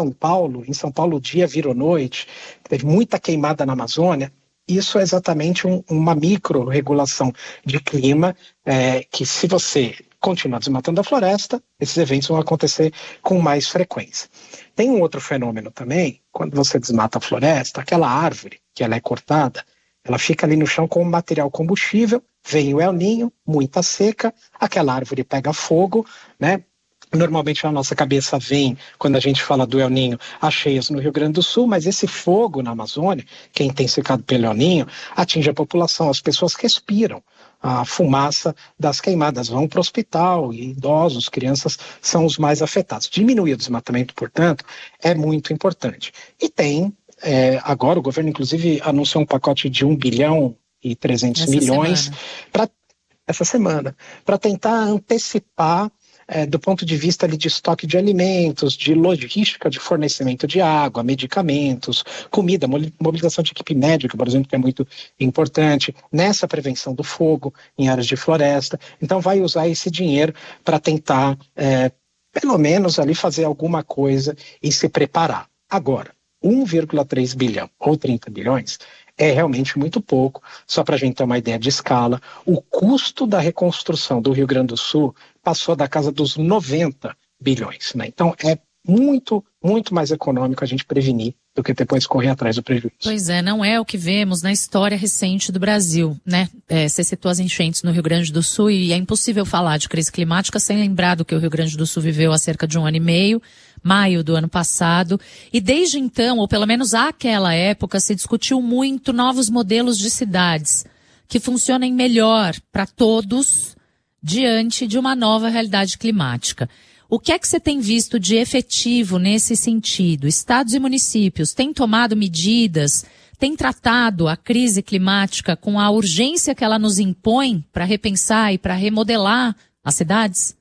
em São Paulo o dia virou noite, teve muita queimada na Amazônia. Isso é exatamente uma micro-regulação de clima que, se você continuar desmatando a floresta, esses eventos vão acontecer com mais frequência. Tem um outro fenômeno também, quando você desmata a floresta, aquela árvore que ela é cortada, ela fica ali no chão como material combustível, vem o El Niño, muita seca, aquela árvore pega fogo, né? Normalmente na nossa cabeça vem, quando a gente fala do El Niño, as cheias no Rio Grande do Sul, mas esse fogo na Amazônia, que é intensificado pelo El Niño, atinge a população, as pessoas respiram a fumaça das queimadas, vão para o hospital, e idosos, crianças são os mais afetados. Diminuir o desmatamento, portanto, é muito importante. E tem, agora o governo inclusive anunciou um pacote de 1 bilhão e 300 milhões para essa semana, para tentar antecipar do ponto de vista ali, de estoque de alimentos, de logística de fornecimento de água, medicamentos, comida, mobilização de equipe médica, por exemplo, que é muito importante, nessa prevenção do fogo em áreas de floresta. Então vai usar esse dinheiro para tentar, pelo menos ali fazer alguma coisa e se preparar. Agora, 1,3 bilhão ou 30 bilhões é realmente muito pouco, só para a gente ter uma ideia de escala. O custo da reconstrução do Rio Grande do Sul passou da casa dos 90 bilhões. Né? Então é muito, muito mais econômico a gente prevenir do que depois correr atrás do prejuízo. Pois é, não é o que vemos na história recente do Brasil, né? Você citou as enchentes no Rio Grande do Sul e é impossível falar de crise climática sem lembrar do que o Rio Grande do Sul viveu há cerca de 1 ano e meio, maio do ano passado, e desde então, ou pelo menos àquela época, se discutiu muito novos modelos de cidades que funcionem melhor para todos diante de uma nova realidade climática. O que é que você tem visto de efetivo nesse sentido? Estados e municípios têm tomado medidas, têm tratado a crise climática com a urgência que ela nos impõe para repensar e para remodelar as cidades?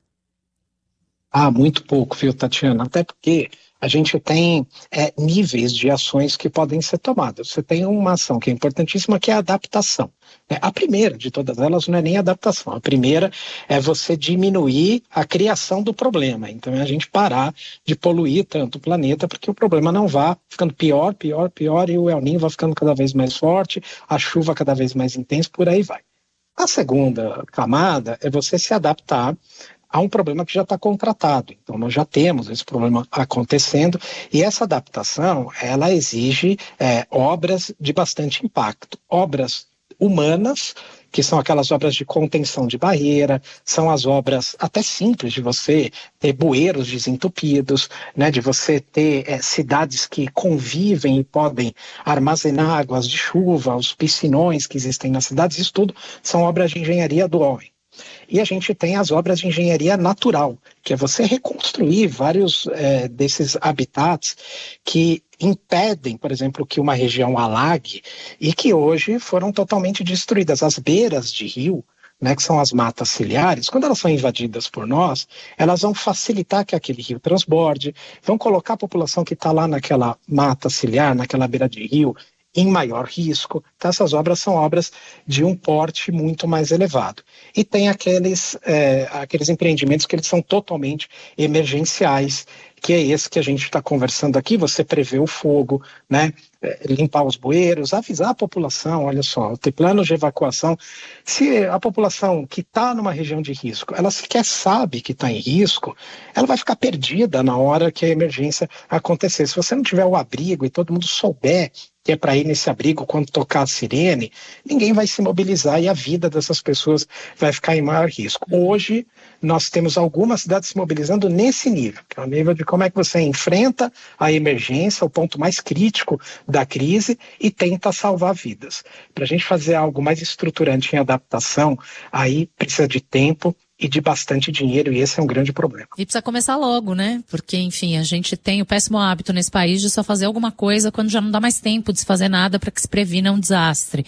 Muito pouco, viu, Tatiana? Até porque a gente tem níveis de ações que podem ser tomadas. Você tem uma ação que é importantíssima, que é a adaptação. A primeira de todas elas não é nem adaptação. A primeira é você diminuir a criação do problema. Então é a gente parar de poluir tanto o planeta, porque o problema não vá ficando pior, e o El Niño vai ficando cada vez mais forte, a chuva cada vez mais intensa, por aí vai. A segunda camada é você se adaptar a um problema que já está contratado. Então, nós já temos esse problema acontecendo e essa adaptação, ela exige obras de bastante impacto. Obras humanas, que são aquelas obras de contenção de barreira, são as obras até simples de você ter bueiros desentupidos, né, de você ter cidades que convivem e podem armazenar águas de chuva, os piscinões que existem nas cidades, isso tudo são obras de engenharia do homem. E a gente tem as obras de engenharia natural, que é você reconstruir vários desses habitats que impedem, por exemplo, que uma região alague e que hoje foram totalmente destruídas. As beiras de rio, né, que são as matas ciliares, quando elas são invadidas por nós, elas vão facilitar que aquele rio transborde, vão colocar a população que está lá naquela mata ciliar, naquela beira de rio, em maior risco. Então, essas obras são obras de um porte muito mais elevado. E tem aqueles empreendimentos que eles são totalmente emergenciais, que é esse que a gente está conversando aqui, você prevê o fogo, né? Limpar os bueiros, avisar a população, olha só, ter planos de evacuação. Se a população que está numa região de risco, ela sequer sabe que está em risco, ela vai ficar perdida na hora que a emergência acontecer. Se você não tiver o abrigo e todo mundo souber que é para ir nesse abrigo quando tocar a sirene, ninguém vai se mobilizar e a vida dessas pessoas vai ficar em maior risco. Hoje, nós temos algumas cidades se mobilizando nesse nível, que é o nível de como é que você enfrenta a emergência, o ponto mais crítico da crise, e tenta salvar vidas. Para a gente fazer algo mais estruturante em adaptação, aí precisa de tempo e de bastante dinheiro, e esse é um grande problema. E precisa começar logo, né? Porque, enfim, a gente tem o péssimo hábito nesse país de só fazer alguma coisa quando já não dá mais tempo de se fazer nada para que se previna um desastre.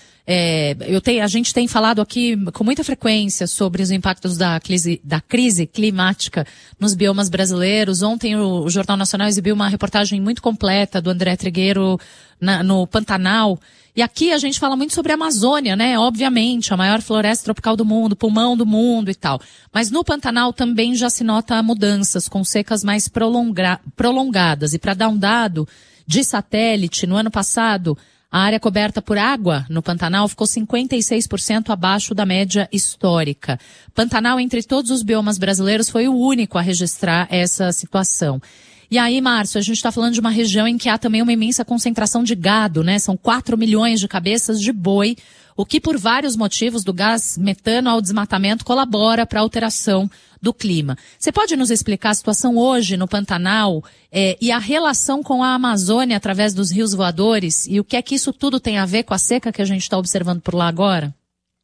A gente tem falado aqui com muita frequência sobre os impactos da crise climática nos biomas brasileiros. Ontem o Jornal Nacional exibiu uma reportagem muito completa do André Trigueiro no Pantanal. E aqui a gente fala muito sobre a Amazônia, né? Obviamente, a maior floresta tropical do mundo, pulmão do mundo e tal. Mas no Pantanal também já se nota mudanças, com secas mais prolongadas. E para dar um dado de satélite, no ano passado, a área coberta por água no Pantanal ficou 56% abaixo da média histórica. Pantanal, entre todos os biomas brasileiros, foi o único a registrar essa situação. E aí, Márcio, a gente está falando de uma região em que há também uma imensa concentração de gado, né? São 4 milhões de cabeças de boi, o que por vários motivos, do gás metano ao desmatamento, colabora para a alteração do clima. Você pode nos explicar a situação hoje no Pantanal e a relação com a Amazônia através dos rios voadores e o que é que isso tudo tem a ver com a seca que a gente está observando por lá agora?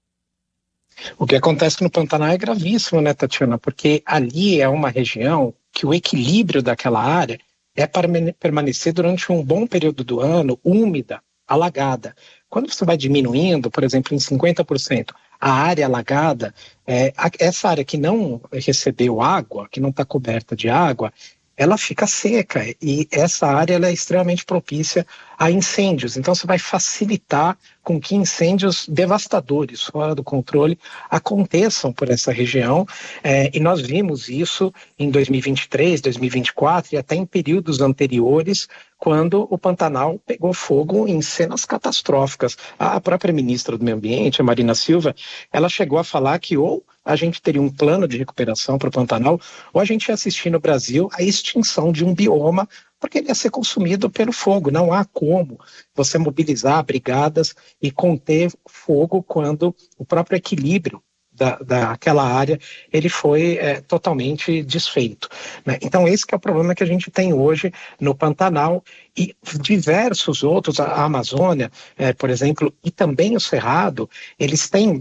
O que acontece no Pantanal é gravíssimo, né, Tatiana? Porque ali é uma região que o equilíbrio daquela área é para permanecer durante um bom período do ano úmida, alagada. Quando você vai diminuindo, por exemplo, em 50%, a área alagada, essa área que não recebeu água, que não está coberta de água, ela fica seca e essa área ela é extremamente propícia a incêndios. Então você vai facilitar com que incêndios devastadores, fora do controle, aconteçam por essa região. E nós vimos isso em 2023, 2024 e até em períodos anteriores, quando o Pantanal pegou fogo em cenas catastróficas. A própria ministra do Meio Ambiente, a Marina Silva, ela chegou a falar que ou a gente teria um plano de recuperação para o Pantanal, ou a gente ia assistir no Brasil a extinção de um bioma, porque ele ia ser consumido pelo fogo. Não há como você mobilizar brigadas e conter fogo quando o próprio equilíbrio daquela área ele foi totalmente desfeito, né? Então esse que é o problema que a gente tem hoje no Pantanal e diversos outros, a Amazônia, por exemplo, e também o Cerrado, eles têm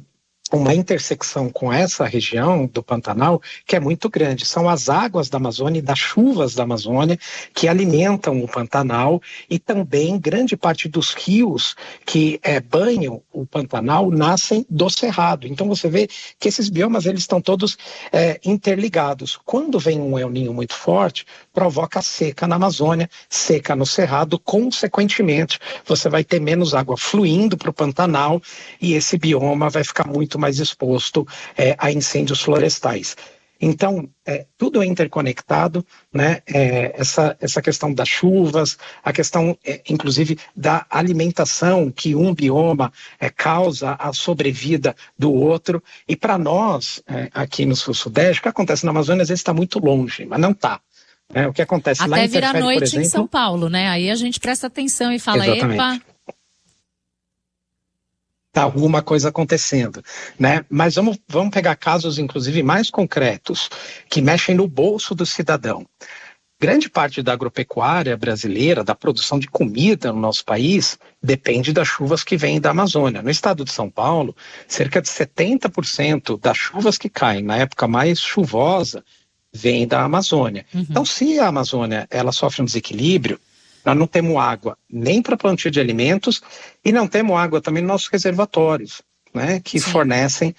uma intersecção com essa região do Pantanal que é muito grande. São as águas da Amazônia e das chuvas da Amazônia que alimentam o Pantanal, e também grande parte dos rios que banham o Pantanal nascem do Cerrado. Então você vê que esses biomas eles estão todos interligados. Quando vem um El Niño muito forte, provoca seca na Amazônia, seca no Cerrado, consequentemente você vai ter menos água fluindo para o Pantanal e esse bioma vai ficar muito mais exposto a incêndios florestais. Então, tudo é interconectado, né? Essa questão das chuvas, a questão, inclusive, da alimentação que um bioma causa a sobrevida do outro. E para nós, aqui no Sul-Sudeste, o que acontece na Amazônia às vezes está muito longe, mas não está. O que acontece até lá interfere, virar noite, por exemplo, em São Paulo, né? Aí a gente presta atenção e fala, exatamente. Epa... Tá alguma coisa acontecendo, né? Mas vamos pegar casos, inclusive, mais concretos, que mexem no bolso do cidadão. Grande parte da agropecuária brasileira, da produção de comida no nosso país, depende das chuvas que vêm da Amazônia. No estado de São Paulo, cerca de 70% das chuvas que caem na época mais chuvosa vem da Amazônia. Então, se a Amazônia ela sofre um desequilíbrio, nós não temos água nem para plantio de alimentos e não temos água também nos nossos reservatórios, né, que fornecem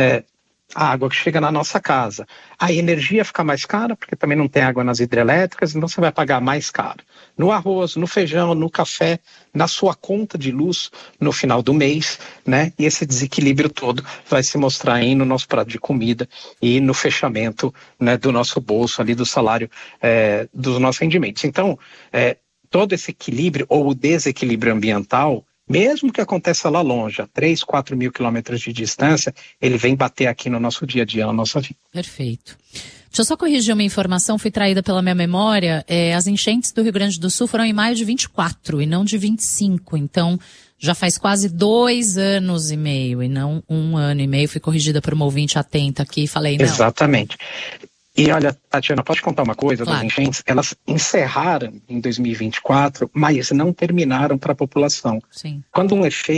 a água que chega na nossa casa. A energia fica mais cara, porque também não tem água nas hidrelétricas, então você vai pagar mais caro. No arroz, no feijão, no café, na sua conta de luz no final do mês, né? E esse desequilíbrio todo vai se mostrar aí no nosso prato de comida e no fechamento, né, do nosso bolso, ali do salário dos nossos rendimentos. Então, todo esse equilíbrio ou o desequilíbrio ambiental, mesmo que aconteça lá longe, a 3, 4 mil quilômetros de distância, ele vem bater aqui no nosso dia a dia, na nossa vida. Perfeito. Deixa eu só corrigir uma informação, fui traída pela minha memória. As enchentes do Rio Grande do Sul foram em maio de 24 e não de 25. Então, já faz quase 2 anos e meio e não 1 ano e meio. Fui corrigida por uma ouvinte atenta aqui e falei não. Exatamente. E olha, Tatiana, posso contar uma coisa? Claro. Das enchentes? Elas encerraram em 2024, mas não terminaram para a população. Sim. Quando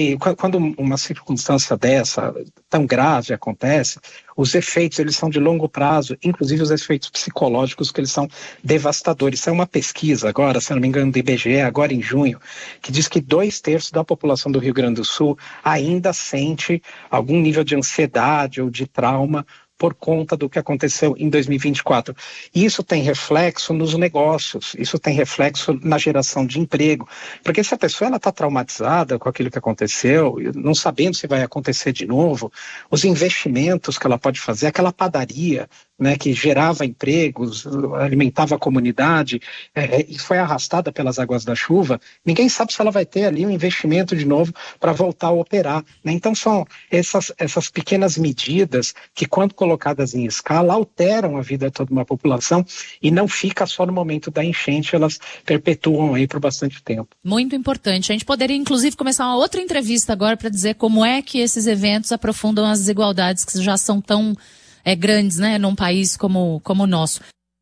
uma circunstância dessa, tão grave, acontece, os efeitos eles são de longo prazo, inclusive os efeitos psicológicos, que eles são devastadores. Isso é uma pesquisa agora, se não me engano, do IBGE, agora em junho, que diz que 2/3 da população do Rio Grande do Sul ainda sente algum nível de ansiedade ou de trauma por conta do que aconteceu em 2024. Isso tem reflexo nos negócios, isso tem reflexo na geração de emprego, porque se a pessoa está traumatizada com aquilo que aconteceu, não sabendo se vai acontecer de novo, os investimentos que ela pode fazer, aquela padaria, né, que gerava empregos, alimentava a comunidade, e foi arrastada pelas águas da chuva, ninguém sabe se ela vai ter ali um investimento de novo para voltar a operar, né? Então são essas pequenas medidas que, quando colocadas em escala, alteram a vida de toda uma população e não fica só no momento da enchente, elas perpetuam aí por bastante tempo. Muito importante. A gente poderia, inclusive, começar uma outra entrevista agora para dizer como é que esses eventos aprofundam as desigualdades que já são tão grandes, né, num país como o nosso.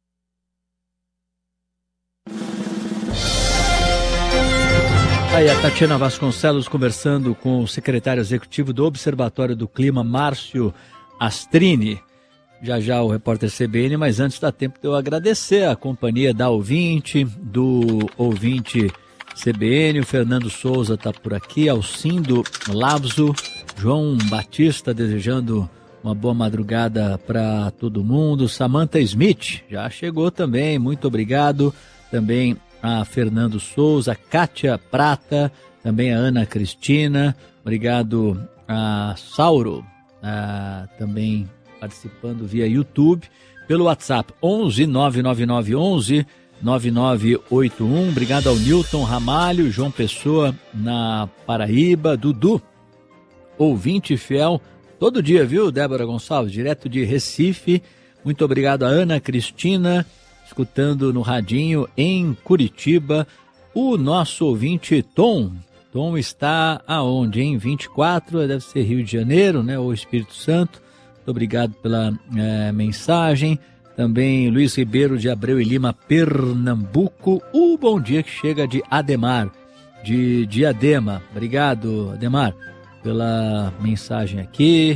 Aí a Tatiana Vasconcelos conversando com o secretário executivo do Observatório do Clima, Márcio Astrini. Já o repórter CBN, mas antes dá tempo de eu agradecer a companhia da ouvinte, do ouvinte CBN, o Fernando Souza está por aqui, Alcindo Labzo, João Batista desejando uma boa madrugada para todo mundo. Samantha Smith já chegou também, muito obrigado. Também a Fernando Souza, Kátia Prata, também a Ana Cristina, obrigado a Sauro, também participando via YouTube, pelo WhatsApp 11 999 11 9981. Obrigado ao Newton Ramalho, João Pessoa na Paraíba, Dudu, ouvinte fiel todo dia, viu, Débora Gonçalves, direto de Recife. Muito obrigado a Ana Cristina, escutando no radinho em Curitiba. O nosso ouvinte Tom está aonde, hein? 24, deve ser Rio de Janeiro, né, ou Espírito Santo. Muito obrigado pela mensagem. Também Luiz Ribeiro de Abreu e Lima, Pernambuco. O bom dia que chega de Ademar, de Diadema. Obrigado, Ademar, pela mensagem aqui.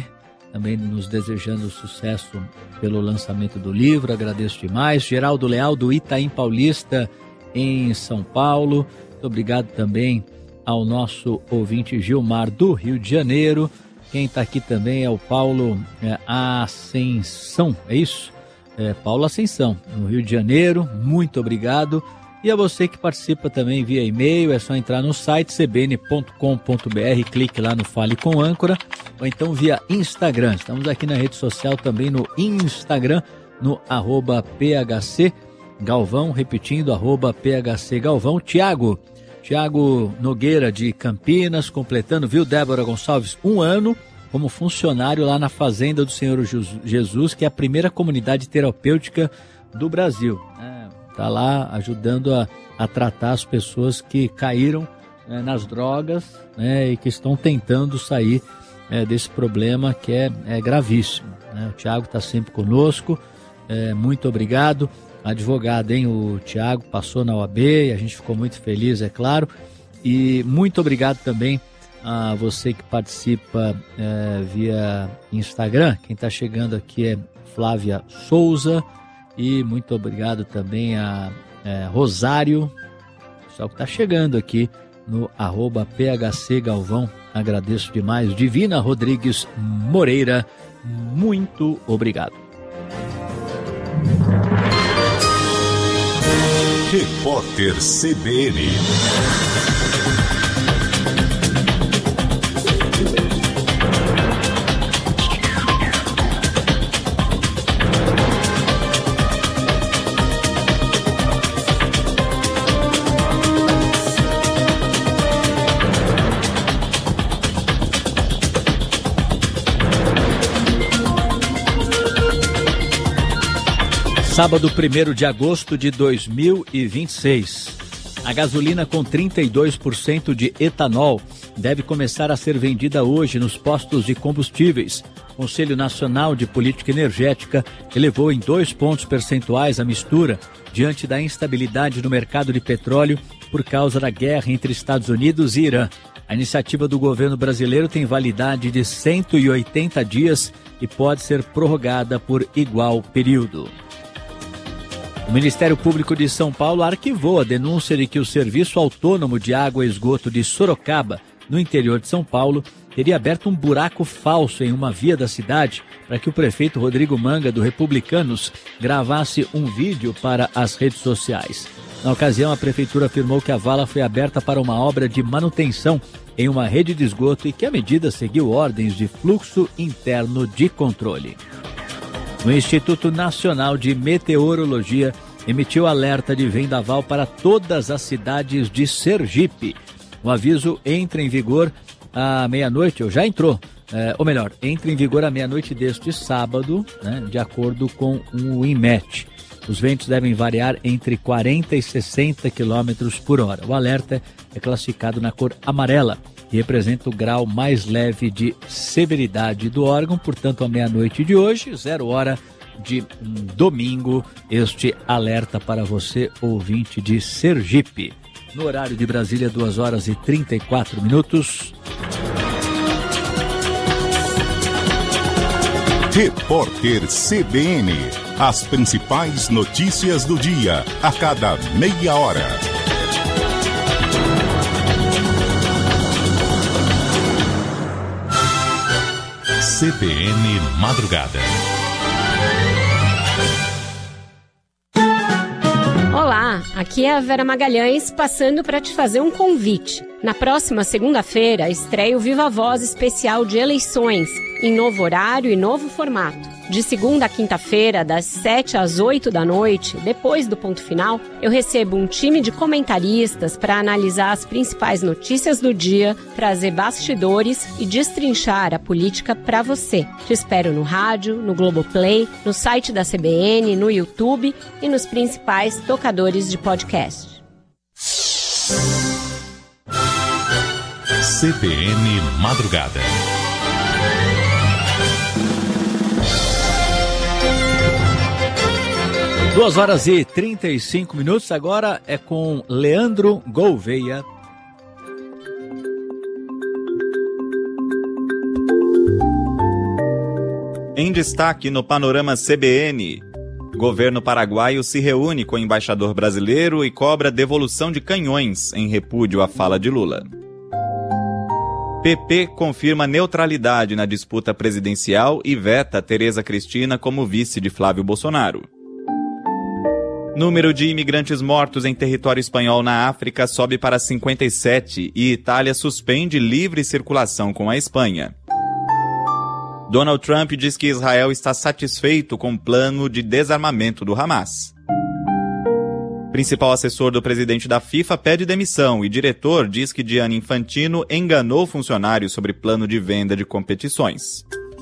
também nos desejando sucesso pelo lançamento do livro, agradeço demais. Geraldo Leal, do Itaim Paulista, em São Paulo. Muito obrigado também ao nosso ouvinte Gilmar, do Rio de Janeiro. Quem está aqui também é o Paulo Ascensão, é isso? Paulo Ascensão, no Rio de Janeiro, muito obrigado. E a você que participa também via e-mail, é só entrar no site cbn.com.br, clique lá no Fale com Âncora, ou então via Instagram. Estamos aqui na rede social também no Instagram, no @PHC Galvão, repetindo, @PHC Galvão. Tiago Nogueira, de Campinas, completando, viu, Débora Gonçalves, 1 ano como funcionário lá na Fazenda do Senhor Jesus, que é a primeira comunidade terapêutica do Brasil. Está lá ajudando a tratar as pessoas que caíram nas drogas, né, e que estão tentando sair desse problema que é gravíssimo, né? O Tiago está sempre conosco, muito obrigado. Advogado, hein? O Tiago passou na OAB e a gente ficou muito feliz, é claro. E muito obrigado também a você que participa via Instagram. Quem está chegando aqui é Flávia Souza. E muito obrigado também a Rosário, pessoal que está chegando aqui no @PHC Galvão. Agradeço demais. Divina Rodrigues Moreira, muito obrigado. Repórter CBN. Sábado, 1º de agosto de 2026. A gasolina com 32% de etanol deve começar a ser vendida hoje nos postos de combustíveis. O Conselho Nacional de Política Energética elevou em 2 pontos percentuais a mistura diante da instabilidade no mercado de petróleo por causa da guerra entre Estados Unidos e Irã. A iniciativa do governo brasileiro tem validade de 180 dias e pode ser prorrogada por igual período. O Ministério Público de São Paulo arquivou a denúncia de que o Serviço Autônomo de Água e Esgoto de Sorocaba, no interior de São Paulo, teria aberto um buraco falso em uma via da cidade para que o prefeito Rodrigo Manga, do Republicanos, gravasse um vídeo para as redes sociais. Na ocasião, a prefeitura afirmou que a vala foi aberta para uma obra de manutenção em uma rede de esgoto e que a medida seguiu ordens de fluxo interno de controle. O Instituto Nacional de Meteorologia emitiu alerta de vendaval para todas as cidades de Sergipe. O aviso entra em vigor à meia-noite, ou já entrou, entra em vigor à meia-noite deste sábado, né, de acordo com o INMET. Os ventos devem variar entre 40 e 60 km por hora. O alerta é classificado na cor amarela e representa o grau mais leve de severidade do órgão. Portanto, à meia-noite de hoje, 0 hora de domingo, este alerta para você, ouvinte de Sergipe. No horário de Brasília, 2 horas e 34 minutos. Repórter CBN. As principais notícias do dia, a cada meia hora. CBN Madrugada. Olá, aqui é a Vera Magalhães passando para te fazer um convite. Na próxima segunda-feira estreia o Viva Voz especial de eleições, em novo horário e novo formato. De segunda a quinta-feira, das 7 às 8 da noite, depois do ponto final, eu recebo um time de comentaristas para analisar as principais notícias do dia, trazer bastidores e destrinchar a política para você. Te espero no rádio, no Globoplay, no site da CBN, no YouTube e nos principais tocadores de podcast. CBN Madrugada. Duas horas e 35 minutos, agora é com Leandro Gouveia. Em destaque no Panorama CBN, governo paraguaio se reúne com o embaixador brasileiro e cobra devolução de canhões em repúdio à fala de Lula. PP confirma neutralidade na disputa presidencial e veta Tereza Cristina como vice de Flávio Bolsonaro. Número de imigrantes mortos em território espanhol na África sobe para 57 e Itália suspende livre circulação com a Espanha. Donald Trump diz que Israel está satisfeito com o plano de desarmamento do Hamas. Principal assessor do presidente da FIFA pede demissão e diretor diz que Gianni Infantino enganou funcionários sobre plano de venda de competições.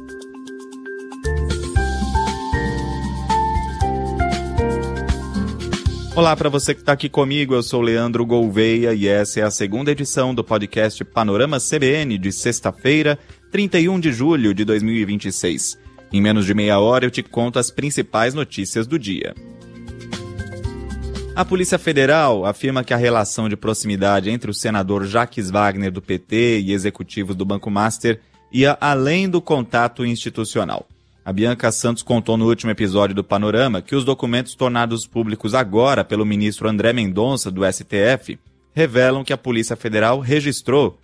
Olá para você que está aqui comigo, eu sou Leandro Gouveia e essa é a segunda edição do podcast Panorama CBN de sexta-feira, 31 de julho de 2026. Em menos de meia hora eu te conto as principais notícias do dia. A Polícia Federal afirma que a relação de proximidade entre o senador Jacques Wagner do PT e executivos do Banco Master ia além do contato institucional. A Bianca Santos contou no último episódio do Panorama que os documentos tornados públicos agora pelo ministro André Mendonça, do STF, revelam que a Polícia Federal registrou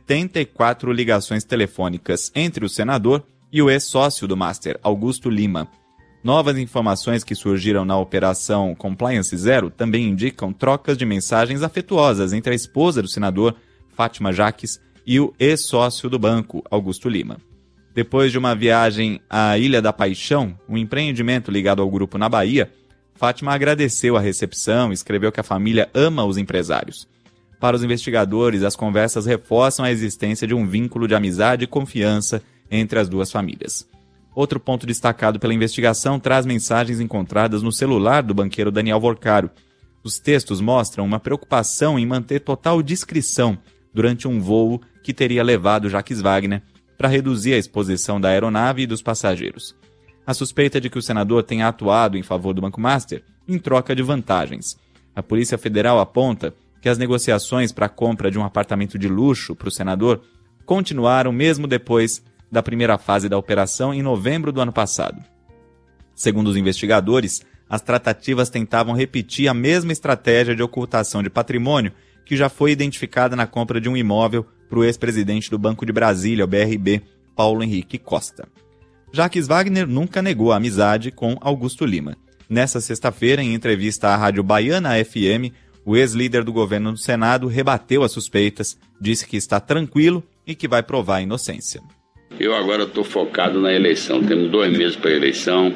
74 ligações telefônicas entre o senador e o ex-sócio do Master, Augusto Lima. Novas informações que surgiram na Operação Compliance Zero também indicam trocas de mensagens afetuosas entre a esposa do senador, Fátima Jacques, e o ex-sócio do banco, Augusto Lima. Depois de uma viagem à Ilha da Paixão, um empreendimento ligado ao grupo na Bahia, Fátima agradeceu a recepção e escreveu que a família ama os empresários. Para os investigadores, as conversas reforçam a existência de um vínculo de amizade e confiança entre as duas famílias. Outro ponto destacado pela investigação traz mensagens encontradas no celular do banqueiro Daniel Vorcaro. Os textos mostram uma preocupação em manter total discrição durante um voo que teria levado Jacques Wagner para reduzir a exposição da aeronave e dos passageiros. A suspeita de que o senador tenha atuado em favor do Banco Master em troca de vantagens. A Polícia Federal aponta que as negociações para a compra de um apartamento de luxo para o senador continuaram mesmo depois da primeira fase da operação em novembro do ano passado. Segundo os investigadores, as tratativas tentavam repetir a mesma estratégia de ocultação de patrimônio que já foi identificada na compra de um imóvel para o ex-presidente do Banco de Brasília, o BRB, Paulo Henrique Costa. Jacques Wagner nunca negou a amizade com Augusto Lima. Nessa sexta-feira, em entrevista à Rádio Baiana FM, o ex-líder do governo no Senado rebateu as suspeitas, disse que está tranquilo e que vai provar a inocência. Eu agora estou focado na eleição. Temos 2 meses para a eleição.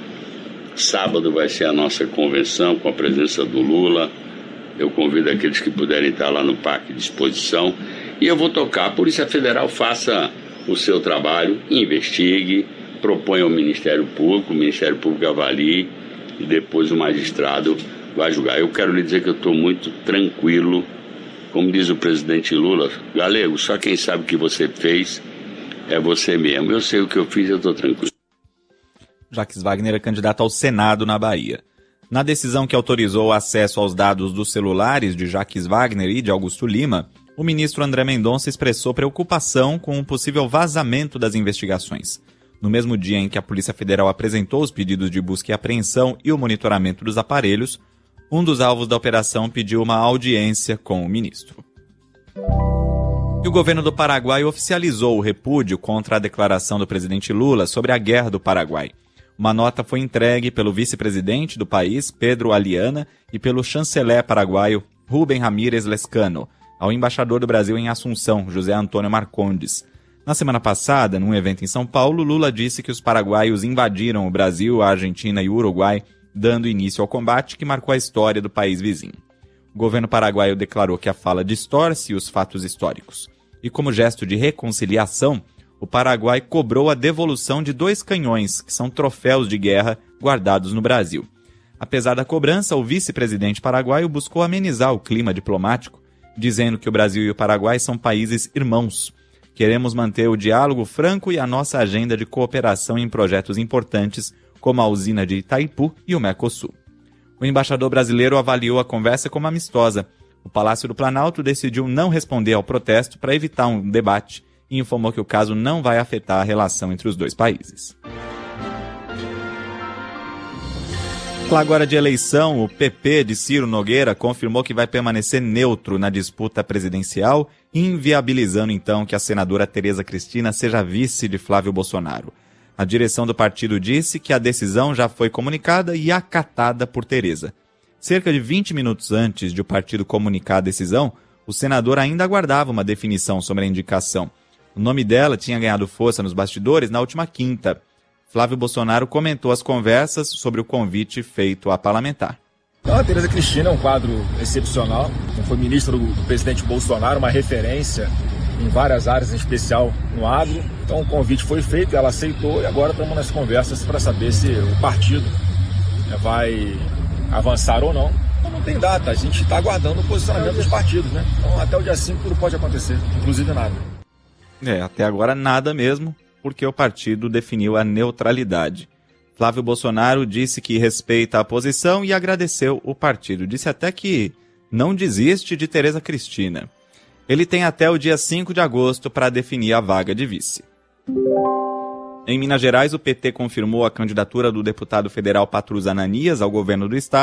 Sábado vai ser a nossa convenção com a presença do Lula. Eu convido aqueles que puderem estar lá no Parque de Exposição. E eu vou tocar. A Polícia Federal faça o seu trabalho, investigue, proponha ao Ministério Público, o Ministério Público avalie e depois o magistrado vai julgar. Eu quero lhe dizer que eu estou muito tranquilo. Como diz o presidente Lula, Galego, só quem sabe o que você fez é você mesmo. Eu sei o que eu fiz, eu estou tranquilo. Jacques Wagner é candidato ao Senado na Bahia. Na decisão que autorizou o acesso aos dados dos celulares de Jacques Wagner e de Augusto Lima, o ministro André Mendonça expressou preocupação com um possível vazamento das investigações. No mesmo dia em que a Polícia Federal apresentou os pedidos de busca e apreensão e o monitoramento dos aparelhos, um dos alvos da operação pediu uma audiência com o ministro. E o governo do Paraguai oficializou o repúdio contra a declaração do presidente Lula sobre a guerra do Paraguai. Uma nota foi entregue pelo vice-presidente do país, Pedro Aliana, e pelo chanceler paraguaio, Rubem Ramírez Lescano, ao embaixador do Brasil em Assunção, José Antônio Marcondes. Na semana passada, num evento em São Paulo, Lula disse que os paraguaios invadiram o Brasil, a Argentina e o Uruguai, dando início ao combate que marcou a história do país vizinho. O governo paraguaio declarou que a fala distorce os fatos históricos. E como gesto de reconciliação, o Paraguai cobrou a devolução de 2 canhões, que são troféus de guerra guardados no Brasil. Apesar da cobrança, o vice-presidente paraguaio buscou amenizar o clima diplomático, dizendo que o Brasil e o Paraguai são países irmãos. Queremos manter o diálogo franco e a nossa agenda de cooperação em projetos importantes, como a usina de Itaipu e o Mercosul. O embaixador brasileiro avaliou a conversa como amistosa. O Palácio do Planalto decidiu não responder ao protesto para evitar um debate e informou que o caso não vai afetar a relação entre os 2 países. falar agora de eleição. O PP de Ciro Nogueira confirmou que vai permanecer neutro na disputa presidencial, inviabilizando então que a senadora Tereza Cristina seja vice de Flávio Bolsonaro. A direção do partido disse que a decisão já foi comunicada e acatada por Tereza. Cerca de 20 minutos antes de o partido comunicar a decisão, o senador ainda aguardava uma definição sobre a indicação. O nome dela tinha ganhado força nos bastidores na última quinta. Flávio Bolsonaro comentou as conversas sobre o convite feito à parlamentar. Então, a Tereza Cristina é um quadro excepcional. Foi ministra do presidente Bolsonaro, uma referência em várias áreas, em especial no agro. Então o convite foi feito, ela aceitou e agora estamos nas conversas para saber se o partido vai avançar ou não. Então, não tem data, a gente está aguardando o posicionamento dos partidos, né? Então até o dia 5 tudo pode acontecer, inclusive nada. Até agora nada mesmo, porque o partido definiu a neutralidade. Flávio Bolsonaro disse que respeita a posição e agradeceu o partido. Disse até que não desiste de Tereza Cristina. Ele tem até o dia 5 de agosto para definir a vaga de vice. Em Minas Gerais, o PT confirmou a candidatura do deputado federal Patrus Ananias ao governo do estado.